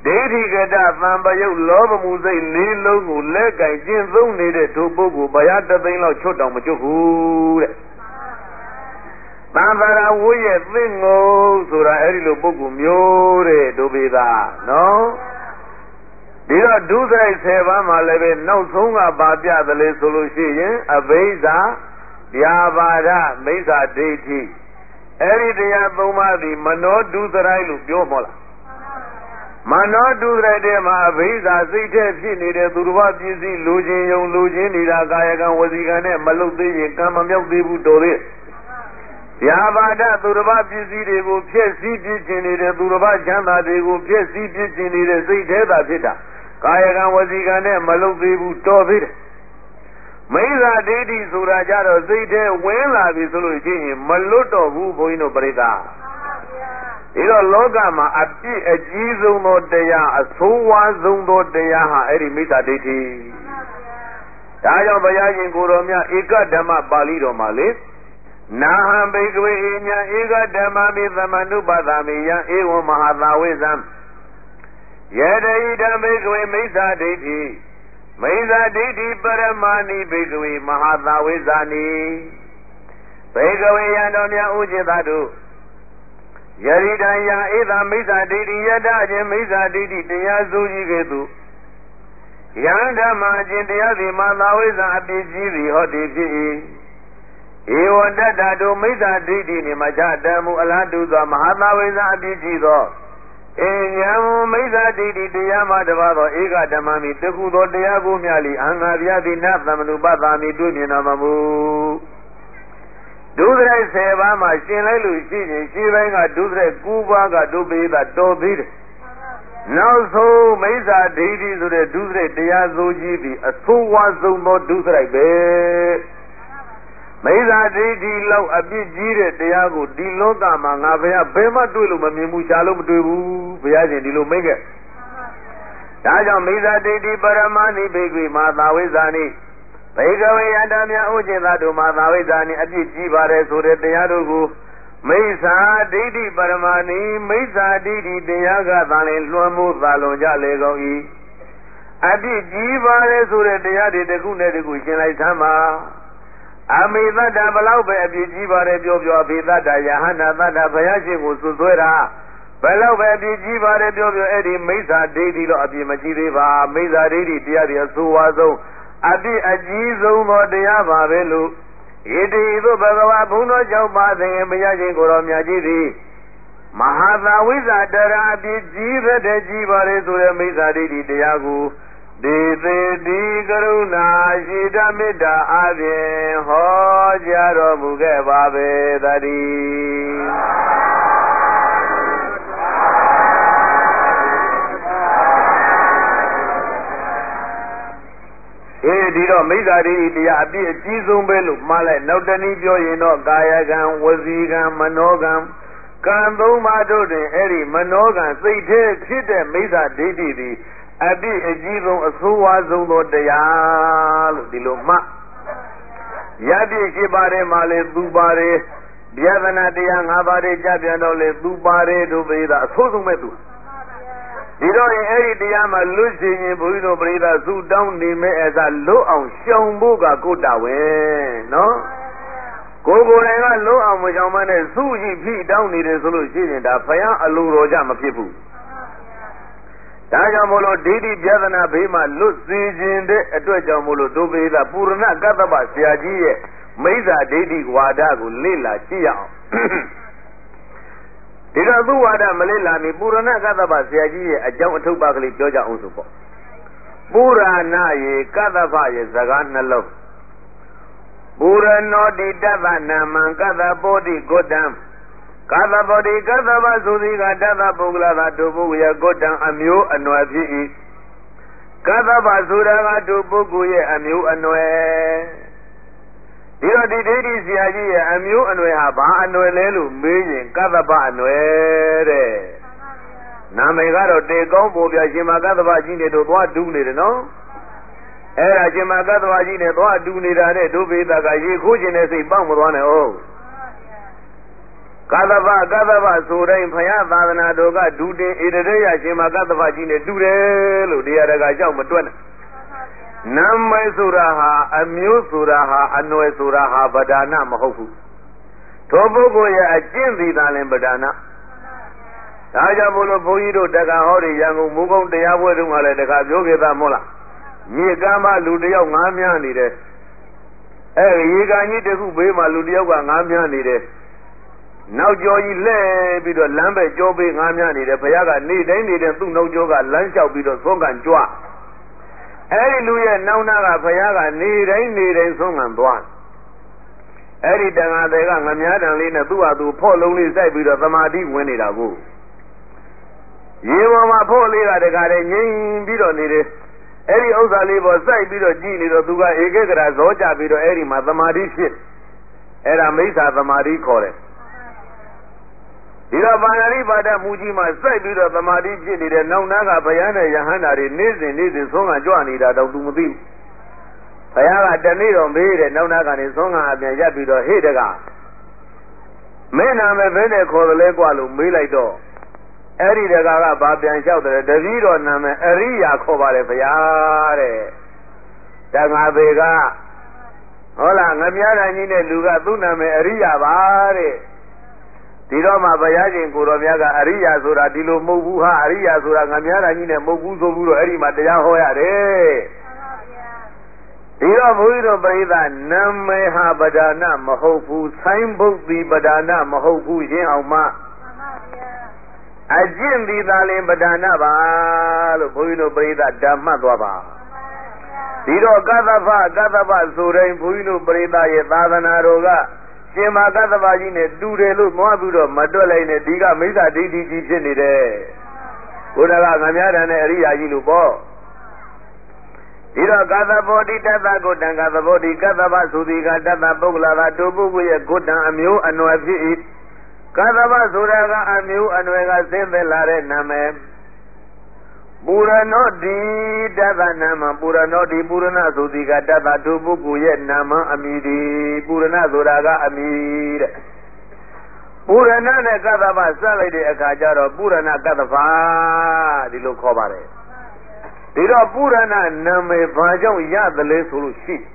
ဒိဋ္ဌိကတသံပယုတ်လောဘမှုစိတ်လေးလုံးကိုလက်ကင်ကျင့်သုံးနေတဲ့ထိုပုဂ္ဂိုလ်ဘယာတသိန်းလောက်ချွတ်တောင်မချွတ်ဘူးတဲ့သံဃာဝိရဲ့သင်္ငုံဆိုတာအဲ့ဒီလိုပုဂ္ဂိုလ်မျိုးတဲ့ဒုပေသာနော်ဒီတော့ဒုစရိုက်ဆယ်ပါးမှာလည်းပဲနောက်ဆုံးကပါပြသလဲဆိုလို့ရှိရင်အဘိဇာဗျာပါဒမိစ္ဆာဒိဋ္ဌိအဲ့ဒီတရားသုံးပါးသည်မနောဒုစရိုက်လို့ပြောမလားမနောဒုစရိုက်တဲ့မှာအဘိဇာစိတ်ထဲဖြစ်နေတဲ့သူတော်ဘာပစ္စည်းလူချင်းယုံလူချင်းနေတာကာယကံဝစီကံနဲ့မလုတ်သေးရင်ကံမမြောက်သေးဘူးတော်သေးဗျာပါဒသူတော်ဘာပစ္စည်းတွေကိုဖျက်ဆီးပြစ်ခြင်းနေတဲ့သူတော်ဘာချမ်းသာတွေကိုဖျက်ဆီးပြစ်ခြင်းနေတဲ့စိတ်ထဲသာဖြစ်တာကာယကံဝစီကံနဲ့မလုတ်သေးဘူးတော်သေးတယ်မိစ္ဆာဒိဋ္ဌိဆိုတာကြတော့စိတ်ထဲဝင်လာပြီဆိုလို့ရှိရင်မလွတ်တော့ဘူးဘုန်းကြီးတို့ပြိဿဒါတော့လောကမှာအပြည့်အကြီးဆုံးသောတရားအဆိုးဝါးဆုံးသောတရားဟာအဲ့ဒီမိစ္ဆာဒိဋ္ဌိဒါကြောင့်ဘုရားရှင်ကိုယ်တော်မြတ်ဧကဓမ္မပါဠိတော်မှာလေနာဟံဘိကဝေအညာဧကဓမ္မမိသမနုပသာမိယံဧဝံမဟာသာဝိဇံယေတဟိဓမ္မိကဝေမိစ္ဆာဒိဋ္ဌိမိစ္ဆာဒိဋ္ဌိပရမဏိဘိကဝေမဟာသာဝိဇာနိဘိကဝေယံတော်မြတ်ဥจิตတို့ယရိတံယံဧသမိစ္ဆာဒိဋ္ဌိယတခြင်းမိစ္ဆာဒိဋ္ဌိတရားစုကြီးကဲ့သို့ယံဓမ္မအခြင်းတရားစီမသာဝိဇာအပြည့်ကြီးသည်ဟောဒီဖြစ်၏ဧဝတတ္တတို့မိစ္ဆာဒိဋ္ဌိနှင့်မချတမှုအလားတူသောမဟာသာဝိဇာအပြည့်ကြီးသောအညံမိစ္ဆာဒိဋ္ဌိတရားမှတပါသောဧကဓမ္မမိတခုသောတရားကိုမြလီအင်္ဂါဗျာတိနသမနုပသာမိတွေ့မြင်တော်မမူဒုစရိုက်ဆယ်ပါးမှာရှင်လိုက်လို့ရှိရင်ရှိပိုင်းကဒုစရိုက်၉ပါးကဒုပိသတော်သေးတယ်နောက်ဆုံးမိစ္ဆာဒိဋ္ဌိဆိုတဲ့ဒုစရိုက်တရားစိုးကြီးပြီးအဆိုးဝါးဆုံးသောဒုစရိုက်ပဲမိစ္ဆာဒိဋ္ဌိလောက်အပြစ်ကြီးတဲ့တရားကိုဒီလောကမှာငါဘုရားဘယ်မှတွေ့လို့မမြင်ဘူးရှားလို့မတွေ့ဘူးဘုရားရှင်ဒီလိုမိတ်ခဲ့ဒါကြောင့်မိစ္ဆာဒိဋ္ဌိပရမဏိဘိက္ခေမာသာဝိဇာနိဘိကဝေယတမြဥจิตတို့မှာသာဝိဇ္ဇာနိအပြစ်ကြီးပါတယ်ဆိုတဲ့တရားတို့ကိုမိစ္ဆာဒိဋ္ဌိပရမဏိမိစ္ဆာဒိဋ္ဌိတရားကသာလင်လွှမ်းမိုးသာလွန်ကြလေကုန်၏အပြစ်ကြီးပါတယ်ဆိုတဲ့တရားတွေတစ်ခုနဲ့တစ်ခုရှင်းလိုက်သမ်းပါအမိသတ္တဘလောက်ပဲအပြစ်ကြီးပါတယ်ပြောပြောအဘိသတ္တယဟန္တာသတ္တဘုရားရှင်ကိုစွဆွဲတာဘယ်လောက်ပဲအပြစ်ကြီးပါတယ်ပြောပြောအဲ့ဒီမိစ္ဆာဒိဋ္ဌိတော့အပြစ်မကြီးသေးပါမိစ္ဆာဒိဋ္ဌိတရားတွေအဆိုးဝါးဆုံးအပြစ်အကြီးဆုံးသောတရားပါပဲလို့ဣတိသို့ဘဂဝါဘုန်းတော်ကြောင့်ပါသင်ဘုရားရှင်ကိုယ်တော်မြတ်ကြီးသည်မဟာသာဝိဇ္ဇာတရာအပြစ်ကြီးတဲ့ကြီးပါလေဆိုတဲ့မိစ္ဆာဒိဋ္ဌိတရားကိုဒေသေတိကရုဏာရှိတမေတ္တာအပြင်ဟောကြားတော်မူခဲ့ပါပဲတည်းအေးဒီတော့မိစ္ဆာဒိဋ္ဌိတရားအပြည့်အကြီးဆုံးပဲလို့မှားလိုက်နောက်တနည်းပြောရင်တော့ကာယကံဝစီကံမနောကံကံသုံးပါးတို့တွင်အဲ့ဒီမနောကံစိတ်ထဲဖြစ်တဲ့မိစ္ဆာဒိဋ္ဌိသည်အပြည့်အကြီးဆုံးအဆိုးဝါးဆုံးသောတရားလို့ဒီလိုမှရပြည့်ရှိပါတယ်မှာလေသူပါတယ်ဗျာဒနာတရား၅ပါးတွေကြပြန်တော့လေသူပါတယ်တို့ပိဒါအဆိုးဆုံးပဲသူဒီတော့ရင်အဲ့ဒီတရားမှာလွတ်ရှိရင်ဘုန်းကြီးတို့ပြိဿသုတောင်းနေမဲ့အစားလွတ်အောင်ရှောင်ဖို့ကကိုတာဝင်နော်ကိုကိုယ်တိုင်ကလွတ်အောင်မရှောင်မနဲ့သုရှိဖိတောင်းနေတယ်ဆိုလို့ရှိရင်ဒါဘုရားအလိုတော်ကြမဖြစ်ဘူးဒါကြောင့်မို့လို့ဒိဋ္ဌိပြဒနာဘေးမှာလွတ်စေခြင်းတဲ့အတွက်ကြောင့်မို့လို့ဒုပိသပူရဏကတ္တပဆရာကြီးရဲ့မိစ္ဆာဒိဋ္ဌိဝါဒကိုလေ့လာကြည့်ရအောင်ဒီတော့သူ့ဝါဒမလေးလာမီပူရဏကတ္တပဆရာကြီးရဲ့အကြောင်းအထုပ်ပါကလေးပြောကြအောင်ဆိုပေါ့ပူရဏရေကတ္တပရဲ့စကားနှလုံးပူရဏောတိတတ္တနာမံကတ္တပောတိဂုတ္တံကတ္တပောတိကတ္တပဆိုသည်ကတတ္တပုဂ္ဂလသာတို့ပုဂ္ဂိယဂုတ္တံအမျိုးအနွယ်ဖြစ်၏ကတ္တပဆိုတာကတို့ပုဂ္ဂိုလ်ရဲ့အမျိုးအနွယ်ဒီတော့ဒီဒိဋ္ဌိဆရာကြီးရဲ့အမျိုးအနွယ်ဟာဘာအနွယ်လဲလို့မေးရင်ကတ္တပအနွယ်တဲ့နာမည်ကတော့တေကောင်းပေါ်ပြရှင်မကတ္တပကြီးနဲ့တို့သွားတူးနေတယ်နော်အဲ့ဒါရှင်မကတ္တပကြီးနဲ့သွားတူးနေတာနဲ့ဒုဗေဒကရေခိုးခြင်းနဲ့စိတ်ပေါက်မသွားနဲ့ဟုတ် Kadava Kadava Surai Paya Vadana Doga Dudin Idea Shima Kadava Jine Dude Diaraga Jamatun Namai Suraha Amu Suraha Annoy Suraha Badana Mahofu Tobogoya Ajin Dalim Badana Raja Bolo Boido Daga Hori Yangu Mugon de Yawadumala de Yoga Mola Yigama Ludio Namia needed. Eh, Yigani de Hubema Ludio Namia needed. Now Joy lay be the Lambert Joby Namia needed. Payaga need any to no yoga lunch out be the song and joa. Hallelujah, now Naga Payaga need any need and song and one. Eddie Danga de Gamia and Lina Dua to Paul only say be the Samadi when it ago. Yema Polly at the garden, be on it. Eri Ozali was say be the genie of Duga Egegra Zoja be the Eri Matamadi shit. Era Mesa Tamadi Kore. Ira Banari Bada Mujima say be the Tamadi shit, and now Naga Payana Yahana in Nizin Nizin Songa Joani that of Dumudi. Payara Danilo made and now Naga in Songa and Yabi the Hedega. Men are a vene called the Legualu Milado. Eri de Gaga Babian shouted, the Vido Name Eria Covare Payare Danga Vega Hola, Namiana Nine Luga Duname Eria Vare Tiroma Bayajin Kuromiaga Aria Sura Dilo Mobuha Aria Sura Namiana Nine Mobuzo Buro Eri Matea Hoyare Tiro Muiro Brida Nameha Badana Mahofu Saimbo the Badana Mahofu Yauma Ajin di dalim badana ba lo Buino Brida Dhamma Dwaba. Tiro Gadava Gadava Surai Buino Brida Ye Dadana Roga Shema Gadava Jine Dudelu Moabudo Madola in a Diga Misa Didi Chinide Udaga Namyara and Eria Yilubo Tiro Gadavo di Tata Godanga the body Gadava Sudiga Tata Bogla Dubu Godan Amu and Noafi Kadava Suraga Amu and Vega Sembelare Name Burano di Dava Nama Burano di Burana Sudiga Dava Dubuku Yet Nama Amidi Burana Suraga Amid Burana Kadava Saladi Akajaro Burana Kadava di Lokobare Diro Burana Name Vajo Yadale Sulushi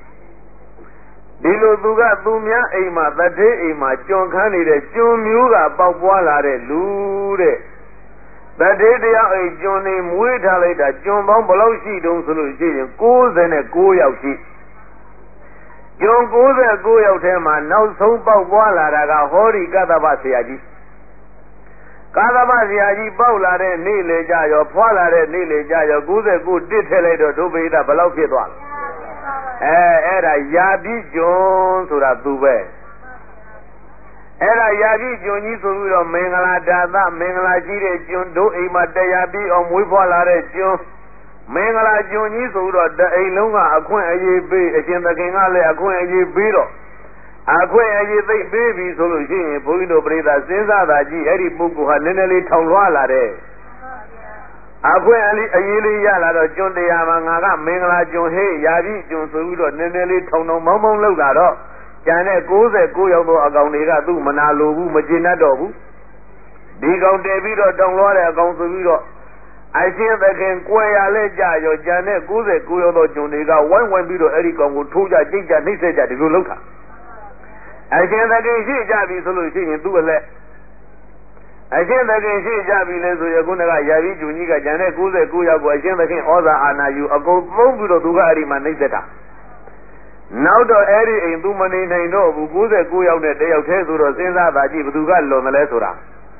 Dilo Duga Dumia Ema, the day Ema, John Candy, John Muga, Babwala, Lure. The day they are a Johnny Muita later, John Bomboloshi, don't solution, goes and a go out sheet. John goes and go out him, and now so Babwala, Raga, Hori, Gadabasiaji. Gadabasiaji, Bowla, Nile Jayo, Pala, Nile Jayo, goes a good detail to be the Balofidwa. Era Yabi John Sura Dube. Era Yabi Johnny Suru Mengala Dada, Mengala Jire John Do Emate Yabi or Muipolare John Mengala Johnny Sura, the Elunga, Aqua Aye, Agent the King Ale, Aqua Aye Biro. Aqua Aye baby solution, Puino Breda, Senza Daji, Eri Buku, Hanelli Tawala. Akwe Ali Ayili Yala John de Yamanga, Mingla John Hay, Yabi John Sudo, Neneli Tono Momon Lugaro, Janet goes a Goyo Agoniga, do Manalu, Magina Dobu, Digo Davido, Don Lore, Gonsudo. I see that can Quaya Leja, your Janet goes a Goyo Juniga, one one video Ericon would Tuja Jinja Nisa to look at. I see that can see Javi solution and do a let. I think that can see Jabiles or Yaguna Yavi Junica Janet Guza Guya, I think that can order Anna you a go from Dugari Manizeta. Now the area in Dumani Naino, Guza Guya, the day of Tesura, Senza, Baji, Dugal, on the Lesura.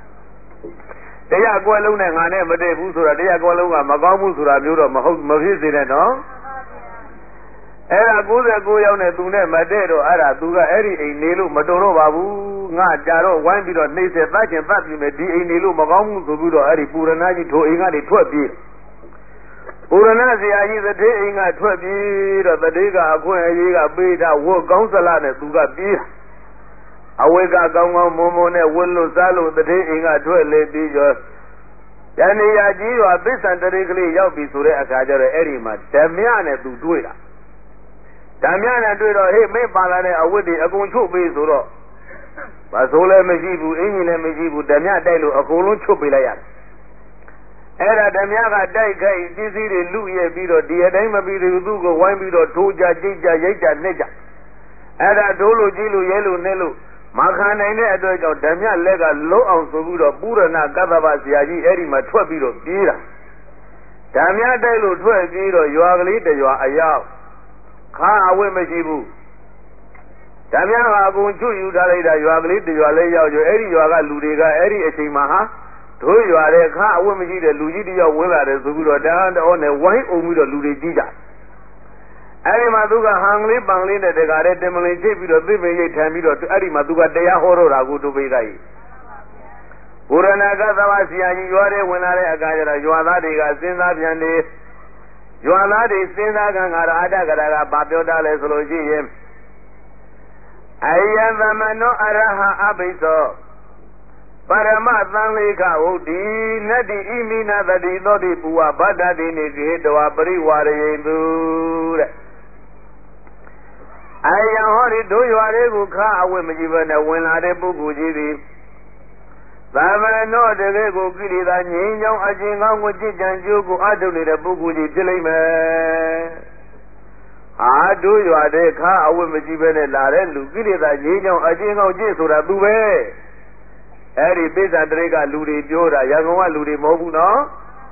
They are going alone and I never day Busura, they are going alone, Magamusura, Mura, Mahis, no? Era Guza Guya, Tune, Madero, Ara, Duga, Eri, Nilu, Madoro, Babu. Jaro, one bit of nature, back and back, you may be in Nilu, Magamu, Budo, Ari, Puranaji, to Inga, twelve years. Puranazi, I is a day Inga, twelve years, the Diga, Aqua, Beta, Work, Gonsalana, Duga, Beer. Awega, Gama, Momone, Willow, Salo, the day Inga, twelve lady, Yani Yaji, or Bis and the Rigli, Yabi, Sure, Akajara, Erima, Damiana, to do it. Damiana, do it, hey, may Balane, I would be a going to be Suro. ဘာဆိုးလည်းမရှိဘူးအင်းကြီးလည်းမရှိဘူးဓမြတိုက်လို့အကုန်လုံးချုပ်ပေးလိုက်ရတယ်အဲ့ဒါဓမြကတိုက်ခိုက်ပစ္စည်းတွေလူရဲ့ပြီးတော့ဒီအတိုင်းမပြီးသေးဘူးသူ့ကိုဝိုင်းပြီးတော့ထိုးကြကြိတ်ကြရိုက်ကြနှက်ကြအဲ့ဒါဒိုးလို့ကြီးလို့ရဲလို့နဲ့လို့မခံနိုင်တဲ့အတွက်ကြောင့်ဓမြလက်ကလုံးအောင်ဆိုပြီးတော့ပုရဏကတ္တဗဆရာကြီးအဲ့ဒီမှာထွက်ပြီးတော့ပြေးတာဓမြတိုက်လို့ထွက်ပြေးတော့ရွာကလေးတရွာအရောက်ခါအဝတ်မရှိဘူးဓမြကအကုန်ချွတ်ယူထားလိုက်တာရွာကလေးတရွာလေးရောက်ကြအဲ့ဒီရွာကလူတွေကအဲ့ဒီအချိန်မှာဟာတို့ရွာတဲ့ခါအဝတ်မရှိတဲ့လူကြီးတယောက်ဝင်လာတယ်ဆိုပြီးတော့တန်းတော်နဲ့ဝိုင်းအောင်ပြီးတော့လူတွေကြီးကြအဲ့ဒီမှာသူကဟန်ကလေးပန်လေးနဲ့တကားတဲ့တင်မလင်ချိတ်ပြီးတော့သိပင်ရိတ်ထန်ပြီးတော့အဲ့ဒီမှာသူကတရားဟောတော့တာကိုတို့ပိသားကြီးဘုရဏကသဝဆရာကြီးရွာတဲ့ဝင်လာတဲ့အခါကျတော့ရွာသားတွေကစဉ်းစားပြန်နေရွာသားတွေစဉ်းစားကံကရာအတ္တကရာကဘာပြောတာလဲဆိုလို့ရှိရင်အယံသမနောအရဟံအဘိသောပရမသံလေခဟုတ်တိနတ္တိဣမိနာတတိသောတိပူဝဗတ္တတိနိကေတဝပရိဝရယေတုတဲ့အယံဟောဒီတို့ရွာတွေကိုခါအဝတ်မကြည့်ဘဲနဲ့ဝင်လာတဲ့ပုဂ္ဂိုလ်ကြီးသည်သမနောတကယ်ကိုကိလေသာငြိမ်းချောင်းအကျဉ်းကောင်းကိုကြည်ကြံကြိုးကိုအထုတ်နေတဲ့ပုဂ္ဂိုလ်ကြီးဖြစ်လိမ့်မယ်အာတို့ရွာတဲ့ခါအဝတ်မကြည့်ဘဲနဲ့လာတဲ့လူကိလေသာငြိမ်းချောင်းအကျဉ်းကောင်းကြည့်ဆိုတာသူပဲအဲ့ဒီပိဿတရိကလူတွေပြောတာရန်ကုန်ကလူတွေမဟုတ်ဘူးနော်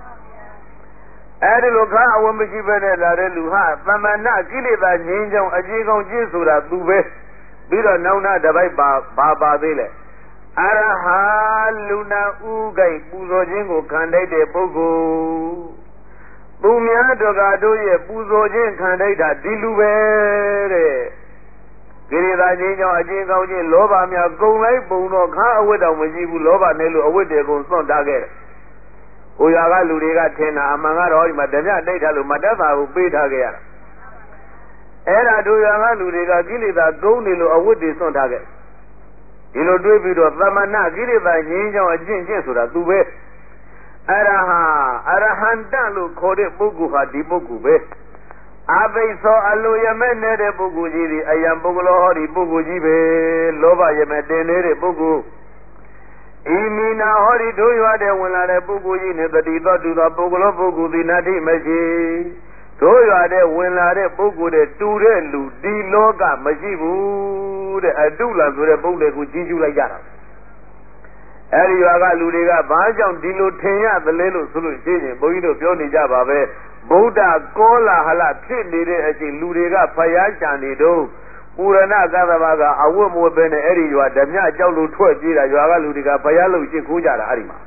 အဲ့ဒီလိုခါအဝတ်မရှိဘဲနဲ့လာတဲ့လူဟာသမဏကိလေသာငြိမ်းချောင်းအကျဉ်းကောင်းကြည့်ဆိုတာသူပဲပြီးတော့နောက်နာတပိုက်ပါပါပါသေးလေအရဟံလူနာဥဂိုက်ပူဇော်ခြင်းကိုခံတိုက်တဲ့ပုဂ္ဂိုလ်သူများတော်ကတို့ရဲ့ပူဇော်ခြင်းခံတိုက်တာဒီလူပဲတဲ့ကိလေသာချင်းကြောင့်အကျဉ်းကောင်းခြင်းလောဘများကုံလိုက်ပုံတော့ခါအဝတ်တော်မရှိဘူးလောဘနဲ့လို့အဝတ်တွေကိုစွန့်ထားခဲ့တယ်။ဟိုရွာကလူတွေကထင်တာအမှန်ကတော့ဒီမှာဓမြတိတ်ထားလို့မတတ်တာကိုပေးထားခဲ့ရတာ။အဲ့ဒါတို့ရွာကလူတွေကကိလေသာကုံနေလို့အဝတ်တွေစွန့်ထားခဲ့ဒီလိုတွေးပြီးတော့သမဏကိလေသာငြိမ်းချောင်းအကျင့်ကျင့်ဆိုတာသူပဲအရဟံအရဟံတလို့ခေါ်တဲ့ပုဂ္ဂိုလ်ဟာဒီပုဂ္ဂိုလ်ပဲအဘိသောအလိုရမဲ့နေတဲ့ပုဂ္ဂိုလ်ကြီးဒီအယံပုဂ္ဂလောဟောဒီပုဂ္ဂိုလ်ကြီးပဲလောဘရမဲ့တင်နေတဲ့ပုဂ္ဂိုလ်ဤမိနာဟောဒီတို့ရွာတဲ့ဝင်လာတဲ့ပုဂ္ဂိုလ်ကြီးနဲ့တတိတော်တူသောပုဂ္ဂလောပုဂ္ဂိုလ်သည်နာတိမရှိတို့ရွာတဲ့ဝင်လာတဲ့ပုဂ္ဂိုလ်တဲ့တူတဲ့လူဒီလောကမရှိဘူးတဲ့အတုလဆိုတဲ့ပုဂ္ဂိုလ်ကိုကြီးကျူးလိုက်ကြတာအဲဒီရွာကလူတွေကဘာကြောင့်ဒီလိုထင်ရသလဲလို့ဆိုလို့ရှိရင်ဘုန်းကြီးတို့ပြောနေကြပါပဲဗုဒ္ဓကောလာဟလဖြစ်နေတဲ့အချိန်လူတွေကဖယားချန်နေတော့ပူရဏကသဘာကအဝတ်မဝတ်ပဲနဲ့အဲ့ဒီရွာဓမြကြောက်လို့ထွက်ပြေးတာရွာကလူတွေကဖယားလို့ရှင်းခိုးကြတာအဲ့ဒီမှာ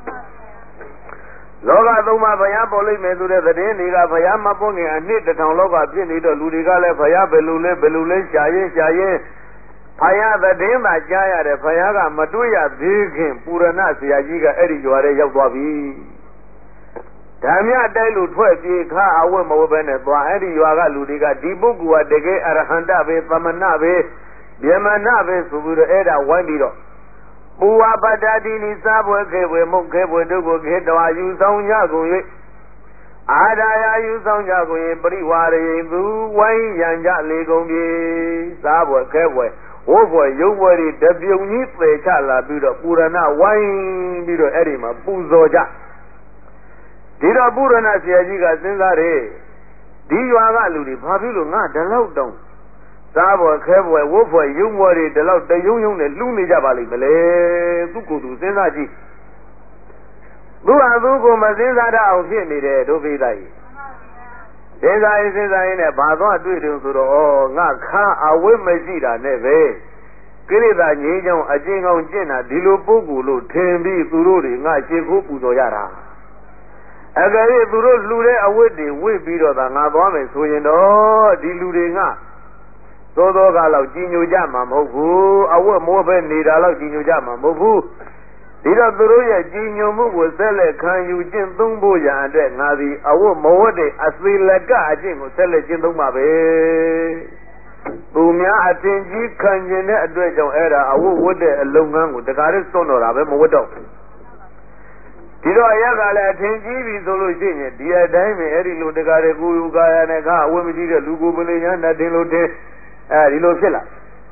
လောကသုံးပါးဘုရားပေါ်လိမ့်မယ်ဆိုတဲ့သတင်းတွေကဘုရားမပွင့်ခင်အနှစ်တစ်ထောင်လောကပြည့်နေတော့လူတွေကလည်းဘုရားဘယ်လိုလဲဘယ်လိုလဲရှားရင်ရှားရင်ဘုရားသတင်းသာကြားရတယ်ဘုရားကမတွေ့ရသေးခင်ပူရဏဆရာကြီးကအဲ့ဒီရွာထဲရောက်သွားပြီဓမ္မတိုက်လို့ထွက်ပြေးခါအဝတ်မဝတ်ပဲနဲ့သွားအဲ့ဒီရွာကလူတွေကဒီပုဂ္ဂိုလ်ကတကယ်အရဟန္တပဲသမဏပဲဗျမဏပဲဆိုပြီးတော့အဲ့ဒါဝိုင်းပြီးတော့ပူဝပတ္တတိနိစာဘွယ်ခေဘွယ်မုတ်ခေဘွယ်တို့ကိုခေတဝါယူဆောင်ကြကုန်၍အာဒါယယူဆောင်ကြကုန်၍ပရိဝါရေသူဝိုင်းရန်ကြလေကုန်ပြီစာဘွယ်ခေဘွယ်ဝိုးဘွယ်ရုပ်ဘွယ်တွေတပြုံကြီးပေချလာပြီးတော့ပူရဏဝိုင်းပြီးတော့အဲ့ဒီမှာပူဇော်ကြဒီတော့ပုရဏဆရာကြီးကစဉ်းစားတယ်ဒီရွာကလူတွေဘာဖြစ်လို့ငါဒီလောက်တောင်စားဘော်ခဲဘွယ်ဝုတ်ဘွယ်ရုံဘွယ်တွေဒီလောက်တယုံယုံနဲ့လှူနေကြပါလိမ့်မလဲသူကိုယ်သူစဉ်းစားကြည့်သူ့ဟာသူ့ကိုမစဉ်းစားတတ်အောင်ဖြစ်နေတယ်ဒုပိသကြီးစဉ်းစားရင်စဉ်းစားရင်လည်းဘာသွားတွေ့တယ်ဆိုတော့ဩငါခါအဝိမရှိတာနဲ့ပဲကိလေသာငြိမ်းချောင်းအကျဉ်းကောင်းကျင့်တာဒီလိုပုဂ္ဂိုလ်လို့ထင်ပြီးသူတို့တွေငါရှင်းခိုးပူဇော်ရတာအကယ်၍သူတို့လှူတဲ့အဝတ်တွေဝတ်ပြီးတော့သာငါသွားမယ်ဆိုရင်တော့ဒီလူတွေငါသောသောကလောက်ကြီးညိုကြမှာမဟုတ်ဘူးအဝတ်မိုးပဲနေတာလောက်ကြီးညိုကြမှာမဟုတ်ဘူးဒီတော့သူတို့ရဲ့ကြီးညိုမှုကိုဆက်လက်ခံယူခြင်းသုံးဖို့ရန်အတွက်ငါသည်အဝတ်မဝတ်တဲ့အသီလကအကျင့်ကိုဆက်လက်ခြင်းသုံးပါပဲသူများအတင်ကြီးခံကျင်တဲ့အတွက်ကြောင့်အဲ့ဒါအဝတ်ဝတ်တဲ့အလုပ်ငန်းကိုတကားလေးစွန့်တော်တာပဲမဝတ်တော့ဒီတော့အရက်ကလည်းအထင်ကြီးပြီဆိုလို့ရှိရင်ဒီအတိုင်းပဲအဲ့ဒီလိုတကားတွေကိုယူကာယနဲ့ကအဝတ်မရှိတဲ့လူကိုပလင်ညာနဲ့တင်လို့တင်အဲဒီလိုဖြစ်လာ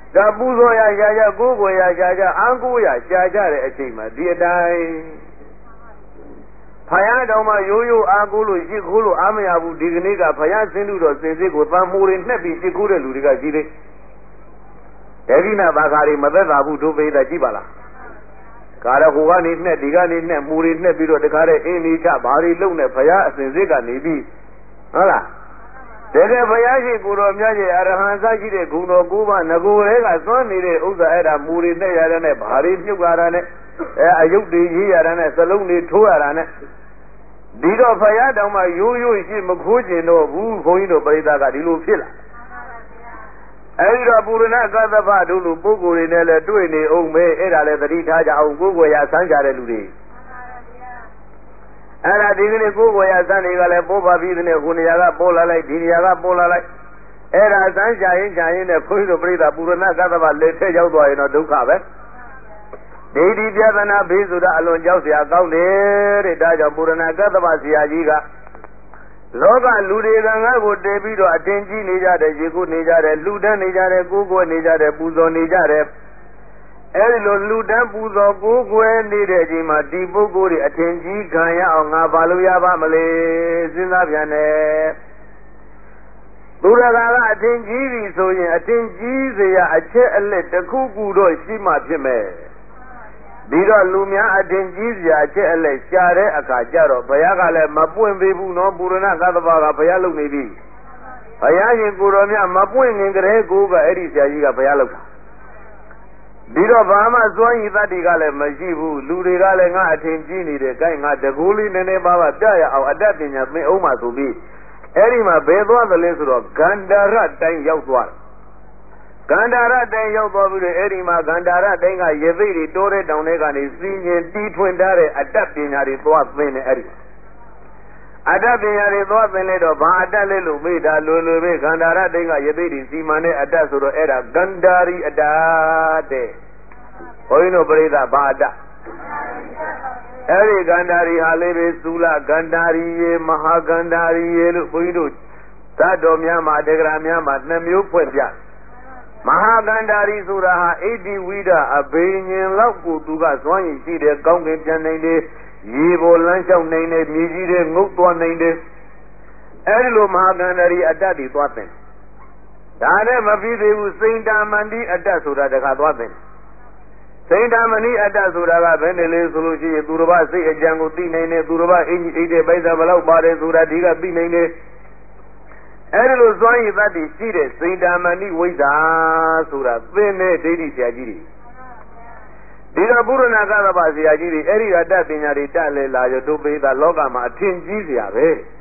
ဒါပူဇော်ရရှာကြကိုးကွယ်ရရှာကြအံကိုးရရှာကြတဲ့အချိန်မှာဒီအတိုင်းဖယားတော်မှရိုးရိုးအားကိုးလို့ရှိခိုးလို့အားမရဘူးဒီကနေ့ကဖယားဆင်းလို့တော့စင်စစ်ကိုတန်မိုးတွေနှက်ပြီးရှိခိုးတဲ့လူတွေကရှိသေးဒေဂိနာဘာခါတွေမသက်သာဘူးတို့ပိဒါကြည့်ပါလားကာရဟိုကနေနှက်ဒီကနေနှက်မူတွေနှက်ပြီးတော့တခါတဲ့အင်းလေးချဘာတွေလုံနေဖယားအစင်စစ်ကနေပြီးဟုတ်လားတကယ်ဘုရားရှိကိုယ်တော်မြတ်ရဲ့အရဟံစရှိတဲ့ဂုဏ်တော်ကိုးပါးငကိုယ်တွေကသွန်းနေတဲ့ဥစ္စာအဲ့ဒါမူတွေနဲ့ရတဲ့နဲ့ဘာတွေမြုပ်ရတာနဲ့အဲအယုတ်တွေရေးရတာနဲ့စလုံးတွေထိုးရတာနဲ့ဒီတော့ဘုရားတောင်မှရိုးရိုးရှိမခိုးကျင်တော့ဘူးဘုန်းကြီးတို့ပရိသတ်ကဒီလိုဖြစ်လာအဲဒီတော့ပုရဏကသဗ္ဗတို့လိုပုဂ္ဂိုလ်တွေနဲ့လည်းတွေ့နေအောင်ပဲအဲ့ဒါလည်းသတိထားကြအောင်ကိုယ်ကိုယ်ရဆန်းကြတဲ့လူတွေအဲ့ဒါဒီကနေ့ကိုယ်ကိုယ်ရစမ်းတွေကလည်းပိုးပါပြီးတဲ့နေ့ခုနေရာကပိုးလာလိုက်ဒီနေရာကပိုးလာလိုက်အဲ့ဒါစမ်းကြရင်ကြရင်နဲ့ခွင်းတို့ပြိဿပုရဏကသဗ္ဗလက်ထက်ရောက်သွားရင်တော့ဒုက္ခပဲဒိဋ္ဌိပြဒနာဘေးဆိုတာအလွန်ကြောက်စရာကောင်းတယ်တဲ့ဒါကြောင့်ပုရဏကသဗ္ဗဆရာကြီးကလောကလူတွေကငါ့ကိုတည်ပြီးတော့အတင်ကြီးနေကြတယ်ရေကိုနေကြတယ်လှူဒန်းနေကြတယ်ကိုးကွယ်နေကြတယ်ပူဇော်နေကြတယ်အဲဒီလိုလူတန်းပူဇော်ကိုးကွယ်နေတဲ့အချိန်မှာဒီပုဂ္ဂိုလ်တွေအထင်ကြီးခံရအောင်ငါဘာလို့ရပါမလဲစဉ်းစားပြန်တယ်သူရကာကအထင်ကြီးပြီဆိုရင်အထင်ကြီးစရာအချက်အလက်တစ်ခုခုတော့ရှိမှဖြစ်မယ်ဒီတော့လူများအထင်ကြီးစရာအချက်အလက်ရှားတဲ့အခါကျတော့ဘုရားကလည်းမပွင့်သေးဘူးနော်ပုရဏကသဗ္ဗကဘုရားလုပ်နေပြီဘုရားရှင်ကိုယ်တော်မြတ်မပွင့်ခင်ကလေးကိုကအဲ့ဒီဆရာကြီးကဘုရားလုပ်တာဒီတော့ဘာမှစွန့်ရည်တတ်တွေကလည်းမရှိဘူးလူတွေကလည်းငါအထင်ကြီးနေတယ်ကိုင်းငါတကူလေးနည်းနည်းပါးပါးပြရအောင်အတတ်ပညာသင်အောင်မှဆိုပြီးအဲ့ဒီမှာဘယ်သွားသလဲဆိုတော့ဂန္ဓာရတိုင်းရောက်သွားဂန္ဓာရတိုင်းရောက်သွားပြီးတော့အဲ့ဒီမှာဂန္ဓာရတိုင်းကရေသိတွေတိုးတဲ့တောင်တွေကနေစီးရင်တီးထွင်ထားတဲ့အတတ်ပညာတွေသွားသင်နေအဲ့ဒီအတ္တပညာတွေသွားသင်လိုက်တော့ဘာအတ္တလဲလို့မေးတာလွယ်လွယ်ပဲခန္ဓာရတိတ်ကယသိတိစီမံတဲ့အတ္တဆိုတော့အဲ့ဒါဂန္ဓာရီအတ္တတဲ့ဘုန်းကြီးတို့ပြိဿဘာအတ္တအဲ့ဒီဂန္ဓာရီဟာလေးပဲသုလဂန္ဓာရီရေမဟာဂန္ဓာရီရေလို့ဘုန်းကြီးတို့သတ္တော်များမှာတေဂရာများမှာနှစ်မျိုးဖွဲ့ပြမဟာဂန္ဓာရီဆိုတာဟာဣတိဝိဒအဘိညာဉ်လောက်ကိုသူကစွမ်းရည်ရှိတဲ့ကောင်းကင်ပြန်နိုင်တဲ့ရေပေါ်လမ်းလျှောက်နိုင်တဲ့မြေကြီးတွေငုတ်သွားနိုင်တဲ့အဲဒီလိုမဟာကန္တရီအတ္တတွေသွားတယ်ဒါနဲ့မပြီးသေးဘူးစိန်တာမန္တိအတ္တဆိုတာတခါသွားတယ်စိန်တာမဏိအတ္တဆိုတာကဘယ်နဲ့လဲဆိုလို့ရှိရင်သူတော်ဘာစိတ်အကြံကိုသိနိုင်တယ်သူတော်ဘာအင်းကြီးအိတ်တဲ့ပိုက်စားဘလောက်ပါတယ်ဆိုတာဒီကသိနိုင်တယ်အဲဒီလိုစွမ်းရည်တတ်တည်ရှိတဲ့စိန်တာမဏိဝိဇ္ဇာဆိုတာသင်တဲ့ဒိဋ္ဌိဆရာကြီးတွေဒီတော့ပုရဏကသဗ္ဗဆရာကြီးတွေအဲ့ဒီအတ္တပညာတွေတက်လေလာရတို့ပိသလောကမှာအထင်ကြီးစရာပဲ